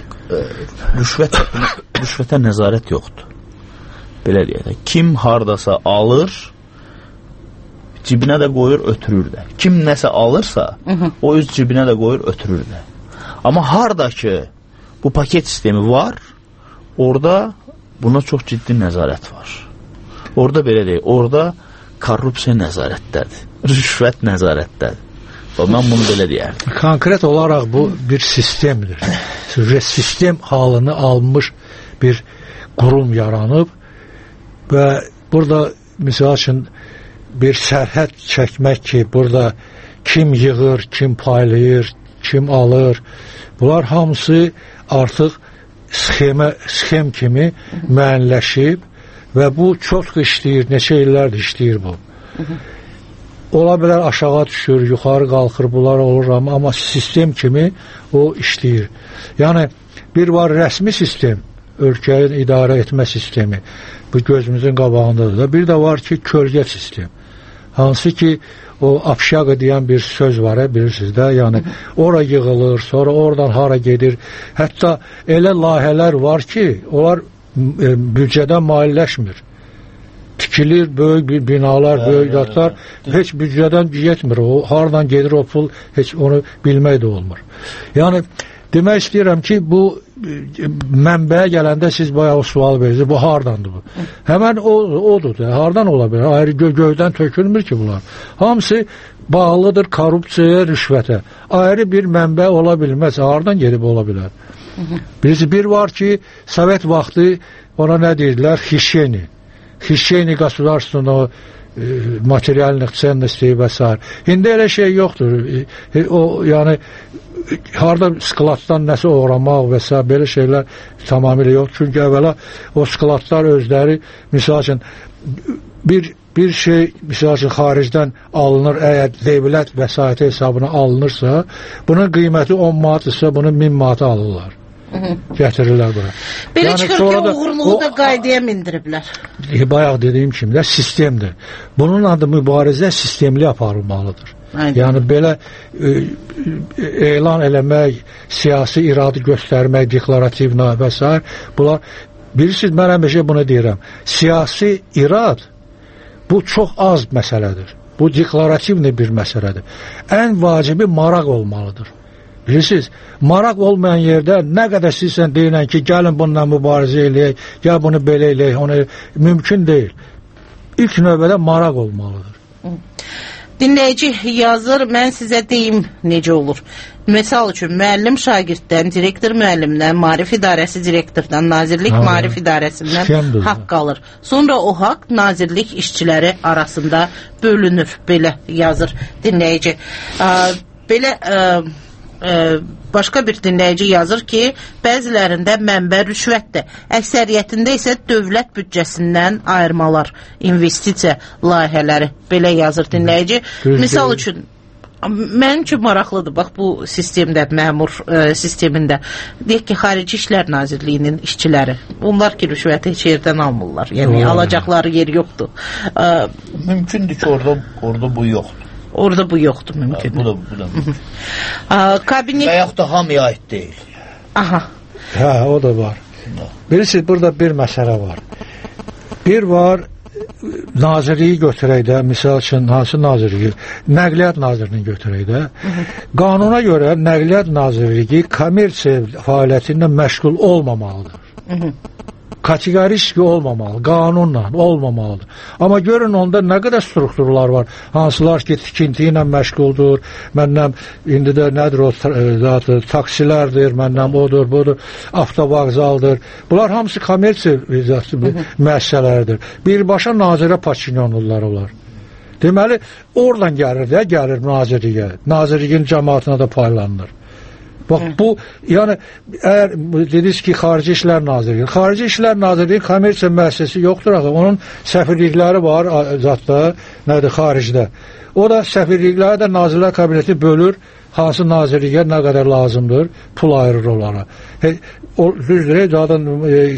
rüşvətə nəzarət yoxdur. Belə deyək, kim hardasa alır, cibinə də qoyur, ötürür də. Kim nəsə alırsa, o öz cibinə də qoyur, ötürür də. Amma harda ki, bu paket sistemi var, orada buna çox ciddi nəzarət var. Orada belə deyək, orada korrupsiya nəzarətdədir, rüşvət nəzarətdədir. Və mən bunu belə deyərdim. Konkret olaraq bu bir sistemdir. Sistem halını almış bir qurum yaranıb və burada misal üçün bir sərhəd çəkmək ki, burada kim yığır, kim paylayır, kim alır, bunlar hamısı artıq sxem kimi müəyyənləşib və bu çox işləyir, neçə illərdir işləyir bu. Ola bilər aşağı düşür, yuxarı qalxır, bunlar olur, amma sistem kimi o işləyir. Yəni, bir var rəsmi sistem, ölkənin idarə etmə sistemi, bu gözümüzün qabağındadır da. Bir də var ki, kölgə sistem. Hansı ki, o apşaqa deyən bir söz var, bilirsiniz də, yəni, ora yığılır, sonra oradan hara gedir. Hətta elə layihələr var ki, onlar büdcədən maliyyələşmir. Tikilir, böyük bir binalar, böyük yatlar, heç büdcədən getmir. O, haradan gedir o pul, heç onu bilmək də olmur. Yəni, demək istəyirəm ki, bu mənbəyə gələndə siz bayağı sual verirsiniz, bu hardandır bu? Həmən odur da, hardan ola bilər? Ayrı göydən tökülmür ki bunlar. Hamısı bağlıdır korrupsiyaya, rüşvətə. Ayrı bir mənbə ola bilməz, hardan gelib ola bilər? Birisi bir var ki, Sovet vaxtı ona nə deyirlər? Хищение государственного материальных ценностей və s. İndi elə şey yoxdur. O, yəni, harada skladdan nəsə uğramaq və s. belə şeylər tamamilə yoxdur. Çünki əvvəla o skladlar özləri, misal üçün, bir şey, misal üçün, xaricdən alınır, əgər dövlət vəsaiti hesabına alınırsa, bunun qiyməti 10 manatdırsa, bunu 1000 manata alırlar. Gətirirlər bura. Belə çıxır ki, uğurluğu da qaydaya mindiriblər. Bayaq dediyim kimi də sistemdir. Bunun adı mübarizə sistemli aparılmalıdır. Aynen. Yəni belə elan eləmək, siyasi iradə göstərmək, deklarativ və s. bunlar, bilirsiniz, mən həmişə bunu deyirəm. Siyasi irad bu çox az məsələdir. Bu deklarativli bir məsələdir. Ən vacibi maraq olmalıdır. Bilirsiniz, maraq olmayan yerdə nə qədər sizsən deyilən ki, gəlin bununla mübarizə eləyək, gəl bunu belə eləyək, onu mümkün deyil. İlk növbədə maraq olmalıdır. Dinləyici yazır, mən sizə deyim necə olur. Məsal üçün, müəllim şagirddən, direktor müəllimdən, Maarif İdarəsi direktordan, Nazirlik Maarif İdarəsindən haqq alır. Sonra o haqq Nazirlik işçiləri arasında bölünür, belə yazır dinləyici. Belə başqa bir dinləyici yazır ki, bəzilərində mənbə rüşvətdir. Əksəriyyətində isə dövlət büdcəsindən ayırmalar, investisiya layihələri, belə yazır dinləyici. Misal üçün, mənim üçün maraqlıdır, bax bu sistemdə, məmur sistemində, deyək ki, Xarici İşlər Nazirliyinin işçiləri, onlar ki, rüşvəti heç yerdən almırlar, yəni alacaqları yer yoxdur. Mümkündür ki, orada bu yoxdur. Orada bu yoxdur, mümkün. Bu da. Kabinet... Və yaxud da hamıya aid deyil. Aha. Hə, o da var. Bilirsiniz, burada bir məsələ var. Bir var, nazirliyi götürək də, misal üçün, hansı nazirliyi? Nəqliyyat nazirini götürək də. Qanuna görə Nəqliyyat Nazirliyi kommersiya fəaliyyəti ilə məşğul olmamalıdır. Kateqoriki olmamalı, qanunla olmamalıdır. Amma görün onda nə qədər strukturlar var, hansılar ki, tikinti ilə məşğuldur, məndən, indi də nədir o, taksilərdir, məndən odur, budur, avtovağzaldır. Bunlar hamısı kommersiya müəssisələrdir. Birbaşa nazirə Paşinyanlılar olar. Deməli, oradan gəlir nazirliyə, nazirliyin cəmaatına da paylanılır. Bax, bu, yəni, əgər dediniz ki, Xarici İşlər Nazirliyi. Xarici İşlər Nazirliyi kommersiya müəssisəsi yoxdur axı. Onun səfirlikləri var zatda, nədir, xaricdə. O da səfirlikləri də Nazirlər Kabineti bölür, hansı nazirliyə nə qədər lazımdır, pul ayırır onlara. Düzdür, zaten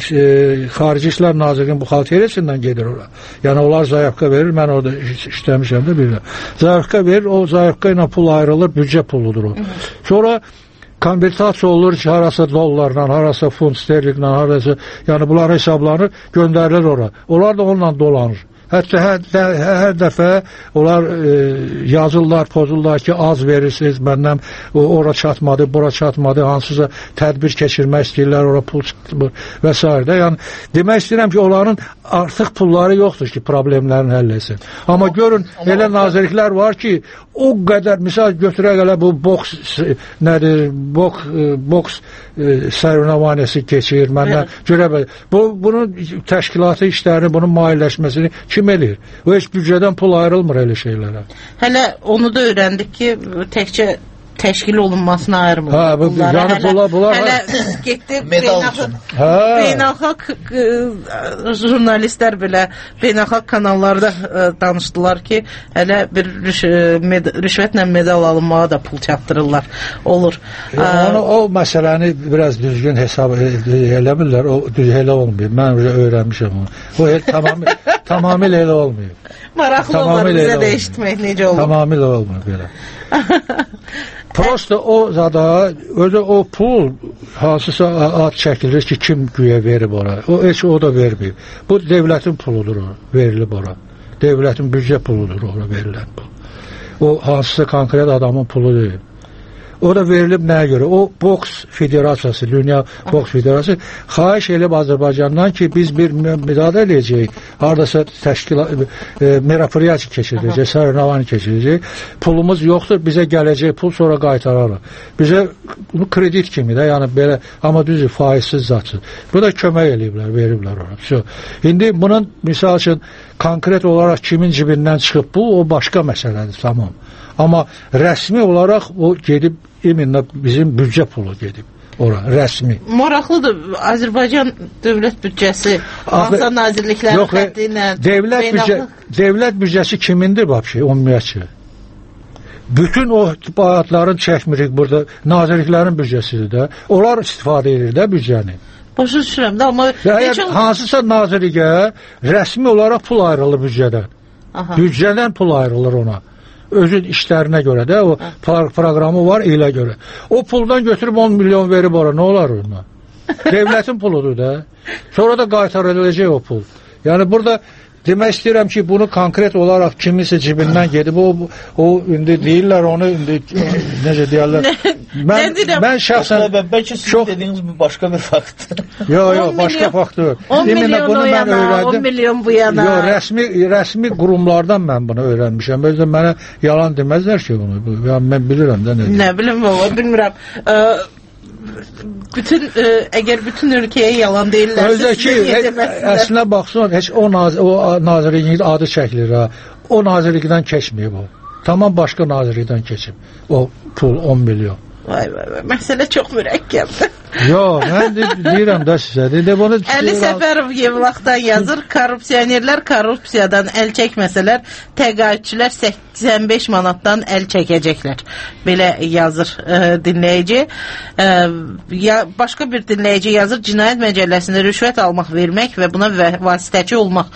Xarici İşlər Nazirliyinin buxalteriyasından gedir ora. Yəni, onlar zayıfqa verir, mən orada işləmişəm də bilirəm. Zayıfqa verir, o zayıfqa ilə pul ayrılır, büdcə puludur o. Sonra konvertasiya olur ki, harasa dollarla, harasa funt sterliklə, harasa, yəni bunlar hesablanır, göndərilir ora. Onlar da onunla dolanır. Hətta hər dəfə onlar yazırlar, pozurlar ki, az verirsiniz, məndən ora çatmadı, bura çatmadı, hansısa tədbir keçirmək istəyirlər, ora pul çatmır və s. Yəni, demək istəyirəm ki, onların artıq pulları yoxdur ki, problemlərini həll etsin. Amma görün, elə nazirliklər var ki, o qədər, misal götürək elə bu boks, nədir, boks sərvinavaniyası keçir, məndən görə belə. Bunun təşkilatı işlərini, bunun maliyyələşməsini kim eləyir? O heç büdcədən pul ayrılmır elə şeylərə. Hələ onu da öyrəndik ki, təkcə təşkil olunmasına ayırmır. Hələ getdi beynəlxalq jurnalistlər belə beynəlxalq kanallarda danışdılar ki, hələ bir rüşvətlə medal alınmağa da pul çatdırırlar. Olur. O məsələni biraz düzgün hesab eləmirlər. O elə olmuyor. Mən öyrənmişəm onu. O tamamilə elə olmuyor. Maraqlı olur bizə də eşitmək necə olur. Tamamilə olmuyor belə. Prosta o zada, özü o pul hansısa ad çəkilir ki, kim güya verib ora. O heç o da verməyib. Bu devlətin puludur o, verilib ora. Devlətin büdcə puludur ora verilən pul. O hansısa konkret adamın pulu deyil. O da verilib nəyə görə? O boks federasiyası, Dünya Boks Federasiyası xahiş edib Azərbaycandan ki, biz bir müdadə eləyəcəyik. Haradasa təşkilat, merapuriyat keçiriləcək, sərnavani keçiriləcək. Pulumuz yoxdur, bizə gələcək pul sonra qaytararıq. Bizə kredit kimi də, yəni belə, amma düzdür, faizsiz zatsız. Bu da kömək eləyiblər, veriblər ona. İndi bunun, misal üçün, konkret olaraq kimin cibindən çıxıb bu, o başqa məsələdir, tamam. Amma rəsmi olaraq o gedib iminlə bizim büdcə pulu gedib ora, rəsmi. Maraqlıdır, Azərbaycan dövlət büdcəsi, hansı nazirliklərin xətti ilə... Devlət büdcəsi kimindir, ümumiyyətçi? bütün o bayatların çəkmirik burada. Nazirliklərin büdcəsidir də. Onlar istifadə edir də büdcəni. Başa düşürəm də, amma hansısa nazirliyə rəsmi olaraq pul ayrılır büdcədən. Büdcədən pul ayrılır ona. Özün işlərinə görə də o proqramı var elə görə. O puldan götürüb 10 milyon verib ora, nə olar ona? Devlətin puludur da. Sonra da qaytarılacaq o pul. Yəni burada demək istəyirəm ki, bunu konkret olaraq kiminsə cibindən gedib, o indi deyirlər onu, indi necə deyərlər, mən şəxsən bəlkə sizin dediyiniz bir başqa bir faktdır. Yox, başqa faktdır. 10 milyon o yana, 10 milyon bu yana. Yox, rəsmi qurumlardan mən bunu öyrənmişəm. Özdə mənə yalan deməzlər ki bunu. Mən bilirəm də nə. Nə bilim, bilmirəm. Əgər bütün ölkəyə yalan deyirlərsə, əslinə baxsın, heç o nazirliyin adı çəkilir, o nazirlikdən keçməyib o. Tamam başqa nazirlikdən keçib. O pul 10 milyon. Vay, məsələ çox mürəkkəbdir. Yox, mən deyirəm də sizə. Əli Səfərov Yevlaxdan yazır, korrupsionerlər korrupsiyadan əl çəkməsələr, təqaüdçülər 85 manatdan əl çəkəcəklər. Belə yazır dinləyici. Başqa bir dinləyici yazır, Cinayət Məcəlləsində rüşvət almaq, vermək və buna vasitəçi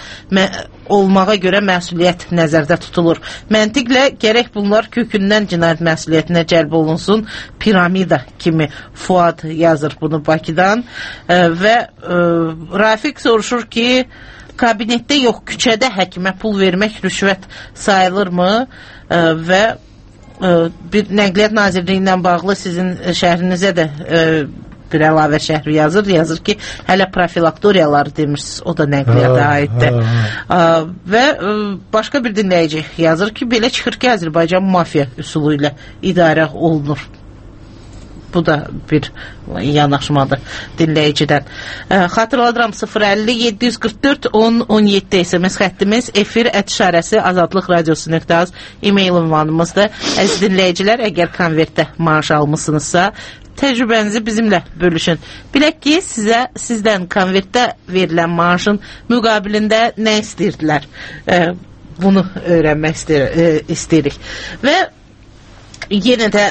olmağa görə məsuliyyət nəzərdə tutulur. Məntiqlə gərək bunlar kökündən cinayət məsuliyyətinə cəlb olunsun. Piramida kimi Fuad yazır bunu Bakıdan və Rafiq soruşur ki, kabinetdə yox, küçədə həkimə pul vermək rüşvət sayılırmı və bir Nəqliyyat Nazirliyi ilə bağlı sizin şəhrinizə də bir əlavə şəhri yazır ki, hələ profilaktoriyaları demirsiniz, o da nəqliyyata aiddir. Və başqa bir dinləyici yazır ki, belə çıxır ki, Azərbaycan mafiya üsulu ilə idarə olunur. Bu da bir yanaşmadır dinləyicidən. Xatırladıram 050-744-10-17 SMS xəttimiz, efir @şarəsi azadlıq radiosu.az e-mail ünvanımızdır. Əziz dinləyicilər, əgər konvertdə maaş almışsınızsa, təcrübənizi bizimlə bölüşün. Bilək ki, sizdən konvertdə verilən maaşın müqabilində nə istəyirdilər? Bunu öyrənmək istəyirik. Və yenə də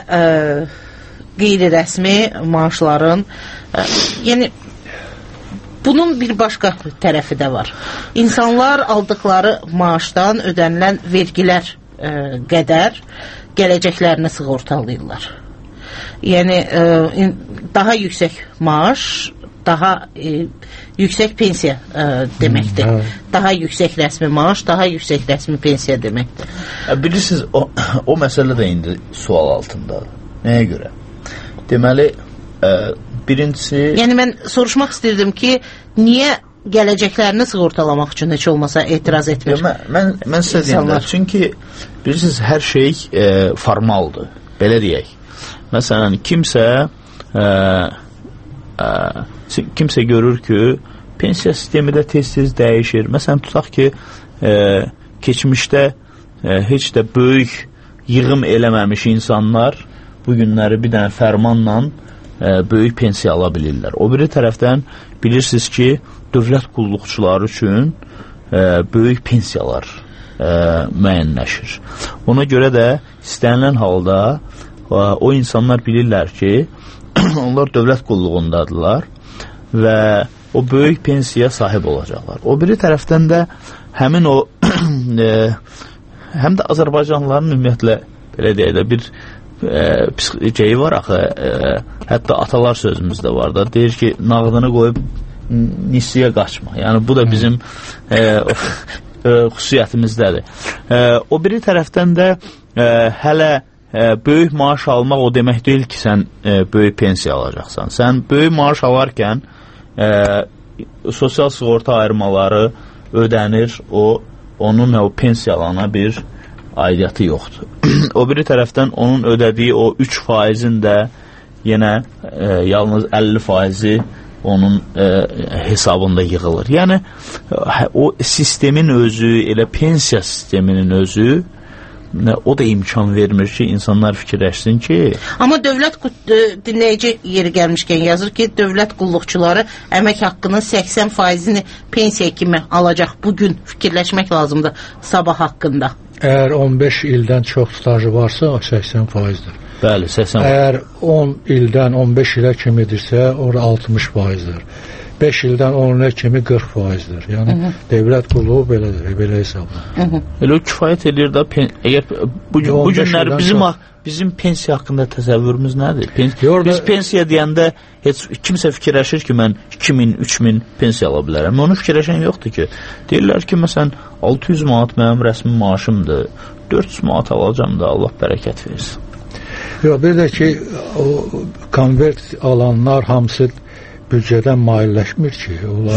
qeyri-rəsmi maaşların, yəni bunun bir başqa tərəfi də var. İnsanlar aldıqları maaşdan ödənilən vergilər qədər gələcəklərini sığortalayırlar. Yəni daha yüksək maaş, daha yüksək pensiya deməkdir. Daha yüksək rəsmi maaş, daha yüksək rəsmi pensiya deməkdir. Bilirsiniz, o məsələ də indi sual altındadır. Nəyə görə? Deməli, birincisi... Yəni, mən soruşmaq istirdim ki, niyə gələcəklərini sığortalamaq üçün heç olmasa etiraz etmir? Mən sizə deyim də, çünki bilirsiniz, hər şey formaldır, belə deyək. Məsələn, kimsə görür ki, pensiya sistemi də tez-tez dəyişir. Məsələn, tutaq ki, keçmişdə heç də böyük yığım eləməmiş insanlar bu günləri bir dənə fərmanla böyük pensiya ala bilirlər. O biri tərəfdən bilirsiniz ki, dövlət qulluqçuları üçün böyük pensiyalar müəyyənləşir. Ona görə də istənilən halda o insanlar bilirlər ki, onlar dövlət qulluğundadırlar və o böyük pensiyaya sahib olacaqlar. O biri tərəfdən də həmin o həm də Azərbaycanlıların ümumiyyətlə belə deyək də bir psixoloji var axı, hətta atalar sözümüzdə var da, deyir ki, nağdını qoyub nisliyə qaçma. Yəni bu da bizim xüsusiyyətimizdədir. O biri tərəfdən də hələ böyük maaş almaq o demək deyil ki, sən böyük pensiya alacaqsan. Sən böyük maaş alarkən sosial sığorta ayırmaları ödənir, onun o pensiyalana bir aidiyyatı yoxdur. O biri tərəfdən onun ödədiyi o 3%-in də yenə yalnız 50%-i onun hesabında yığılır. Yəni o sistemin özü, elə pensiya sisteminin özü o da imkan vermir ki, insanlar fikirləşsin ki... Amma dövlət dinləyici yeri gəlmişkən yazır ki, dövlət qulluqçuları əmək haqqının 80%-ni pensiya kimi alacaq. Bugün fikirləşmək lazımdır sabah haqqında. Əgər 15 ildən çox stajı varsa, 80%-dir. Bəli, 80%. Əgər 10 ildən 15 ilə kimidirsə, orada 60%-dir. 5 ildən 10 ilə kimi 40%-dir. Yəni dövlət qulluğu belədir, belə hesablanır. Elə o kifayət edir də, əgər bu günləri bizim pensiya haqqında təsəvvürümüz nədir? Biz pensiya deyəndə heç kimsə fikirləşir ki, mən 2000, 3000 pensiya ala bilərəm. Onu fikirləşən yoxdur ki. Deyirlər ki, məsələn, 600 manat mənim rəsmi maaşımdır, 400 manat alacam da, Allah bərəkət versin. Yox, bir də ki, o konvert alanlar hamısı büdcədən mailləşmir ki,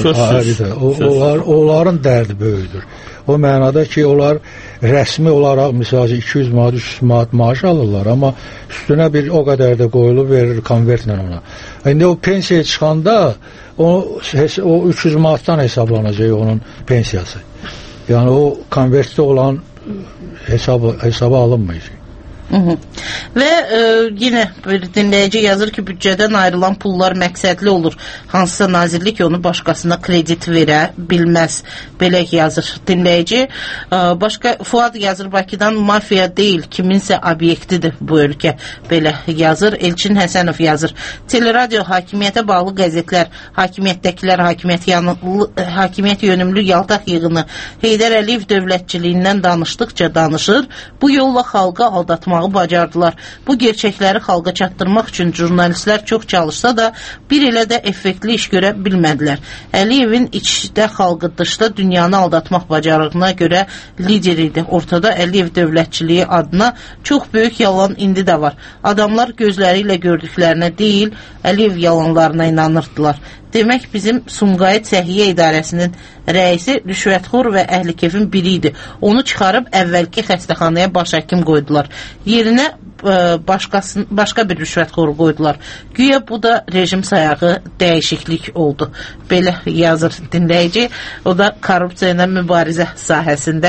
onların dərdi böyüdür. O mənada ki, onlar rəsmi olaraq, misal 200 manat, 300 manat maaş alırlar, amma üstünə bir o qədər də qoyulub verir konvertlə ona. İndi o pensiyaya çıxanda o 300 manatdan hesablanacaq onun pensiyası. Yəni o konvertdə olan hesaba alınmayacaq. Və yenə bir dinləyici yazır ki, büdcədən ayrılan pullar məqsədli olur. Hansısa nazirlik onu başqasına kredit verə bilməz. Belə yazır dinləyici. Başqa Fuad yazır, Bakıdan mafiya deyil, kiminsə obyektidir bu ölkə. Belə yazır. Elçin Həsənov yazır. Teleradio hakimiyyətə bağlı qəzetlər, hakimiyyətdəkilər, hakimiyyət yönümlü yaltaq yığını Heydər Əliyev dövlətçiliyindən danışdıqca danışır. Bu yolla xalqa aldatmaq bacardılar. Bu gerçəkləri xalqa çatdırmaq üçün jurnalistlər çox çalışsa da bir elə də effektli iş görə bilmədilər. Əliyevin içdə xalqı, dışda dünyanı aldatmaq bacarığına görə lider idi. Ortada Əliyev dövlətçiliyi adına çox böyük yalan indi də var. Adamlar gözləri ilə gördüklərinə deyil, Əliyev yalanlarına inanırdılar. Demək bizim Sumqayıt Səhiyyə İdarəsinin rəisi rüşvətxor və əhlikefin biri idi. Onu çıxarıb əvvəlki xəstəxanaya baş həkim qoydular. Yerinə başqa bir rüşvətxoru qoydular. Güya bu da rejim sayağı dəyişiklik oldu. Belə yazır dinləyici. O da korrupsiya ilə mübarizə sahəsində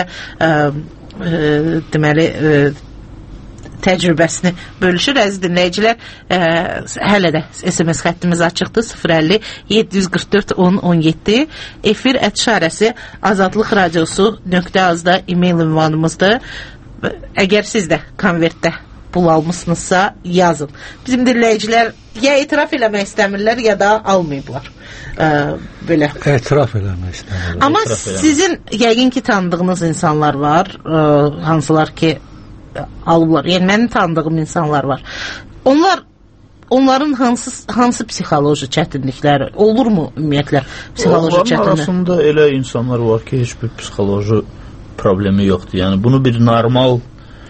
deməli təcrübəsini bölüşür. Əziz dinləyicilər, hələ də SMS xəttimiz açıqdır, 050-744-10-17 efir @şarəsi azadlıq radiosu.az-da e-mail ünvanımızdır. Əgər siz də konvertdə pul almışsınızsa yazın. Bizim dinləyicilər ya etiraf eləmək istəmirlər, ya da almayıblar. Belə. Etiraf eləmək istəmirlər. Amma sizin yəqin ki tanıdığınız insanlar var, hansılar ki alıblar. Yəni mənim tanıdığım insanlar var. Onların hansı psixoloji çətinlikləri olurmu ümumiyyətlə psixoloji çətinliklər? Onların arasında elə insanlar var ki, heç bir psixoloji problemi yoxdur. Yəni bunu bir normal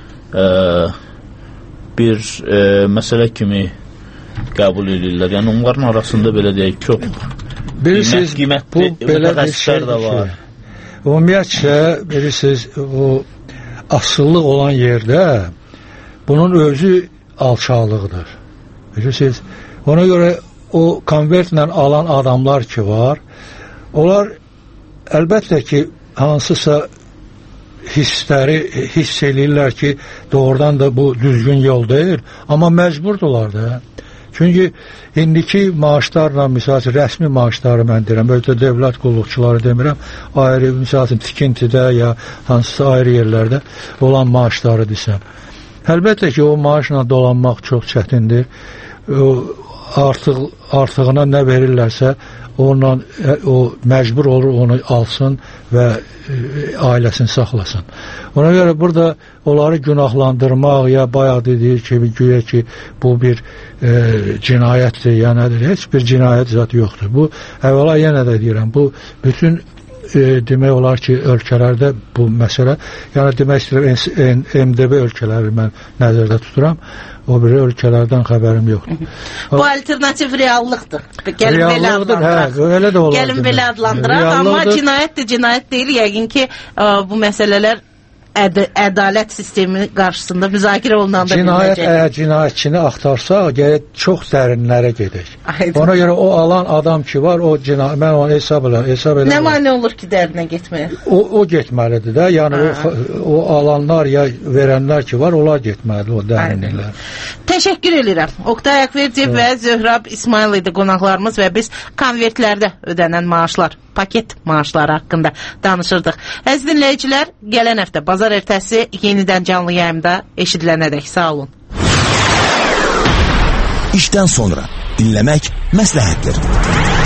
bir məsələ kimi qəbul edirlər. Yəni onların arasında belə deyək, çox qiymətli mütəxəssislər də var. Ümumiyyətlə, bilirsiniz, o asıllıq olan yerdə bunun özü alçaqlıqdır. Bilirsiniz, ona görə o konvertlə alan adamlar ki var, onlar əlbəttə ki hansısa hissləri hiss eləyirlər ki, doğrudan da bu düzgün yol deyil, amma məcburdurlar da. Çünki indiki maaşlarla, misal üçün, rəsmi maaşları mən deyirəm, ölkə dövlət qulluqçuları demirəm, ayrı, misal üçün, tikintidə ya hansısa ayrı yerlərdə olan maaşları desəm. Əlbəttə ki, o maaşla dolanmaq çox çətindir. Artığına nə verirlərsə, ondan o məcbur olur, onu alsın və ailəsini saxlasın. Ona görə burada onları günahlandırmaq ya bayaq dediyi kimi güya ki bu bir cinayətdir ya nədir, heç bir cinayət zat yoxdur. Bu əvvəla yenə də deyirəm, bu bütün demək olar ki ölkələrdə bu məsələ, yəni demək istəyirəm MDB ölkələri mən nəzərdə tuturam, o biri ölkələrdən xəbərim yoxdur. Bu alternativ reallıqdır. Gəlin belə adlandıraq. Elə də olar. Gəlin belə adlandıraq, amma cinayətdir, cinayət deyil. Yəqin ki bu məsələlər ədalət sistemi qarşısında müzakirə olunanda cinayət, əgər cinayətçini axtarsaq, gərək çox dərinlərə gedək. Ona görə o alan adam ki var, o mən onu hesab edirəm. Nə mane olur ki, dərinə getməyə? O getməlidir də, yəni o alanlar ya verənlər ki var, onlar getməlidir o dərinliklər. Təşəkkür edirəm. Oqtay Akverdiyev və Zöhrab İsmail idi qonaqlarımız və biz konvertlərdə ödənən maaşlar, paket maaşları haqqında danışırdıq. Əziz dinləyicilər, gələn həftə bazar Bazar ertəsi yenidən canlı yayımda eşidilənədək sağ olun. İşdən sonra dinləmək məsləhətdir.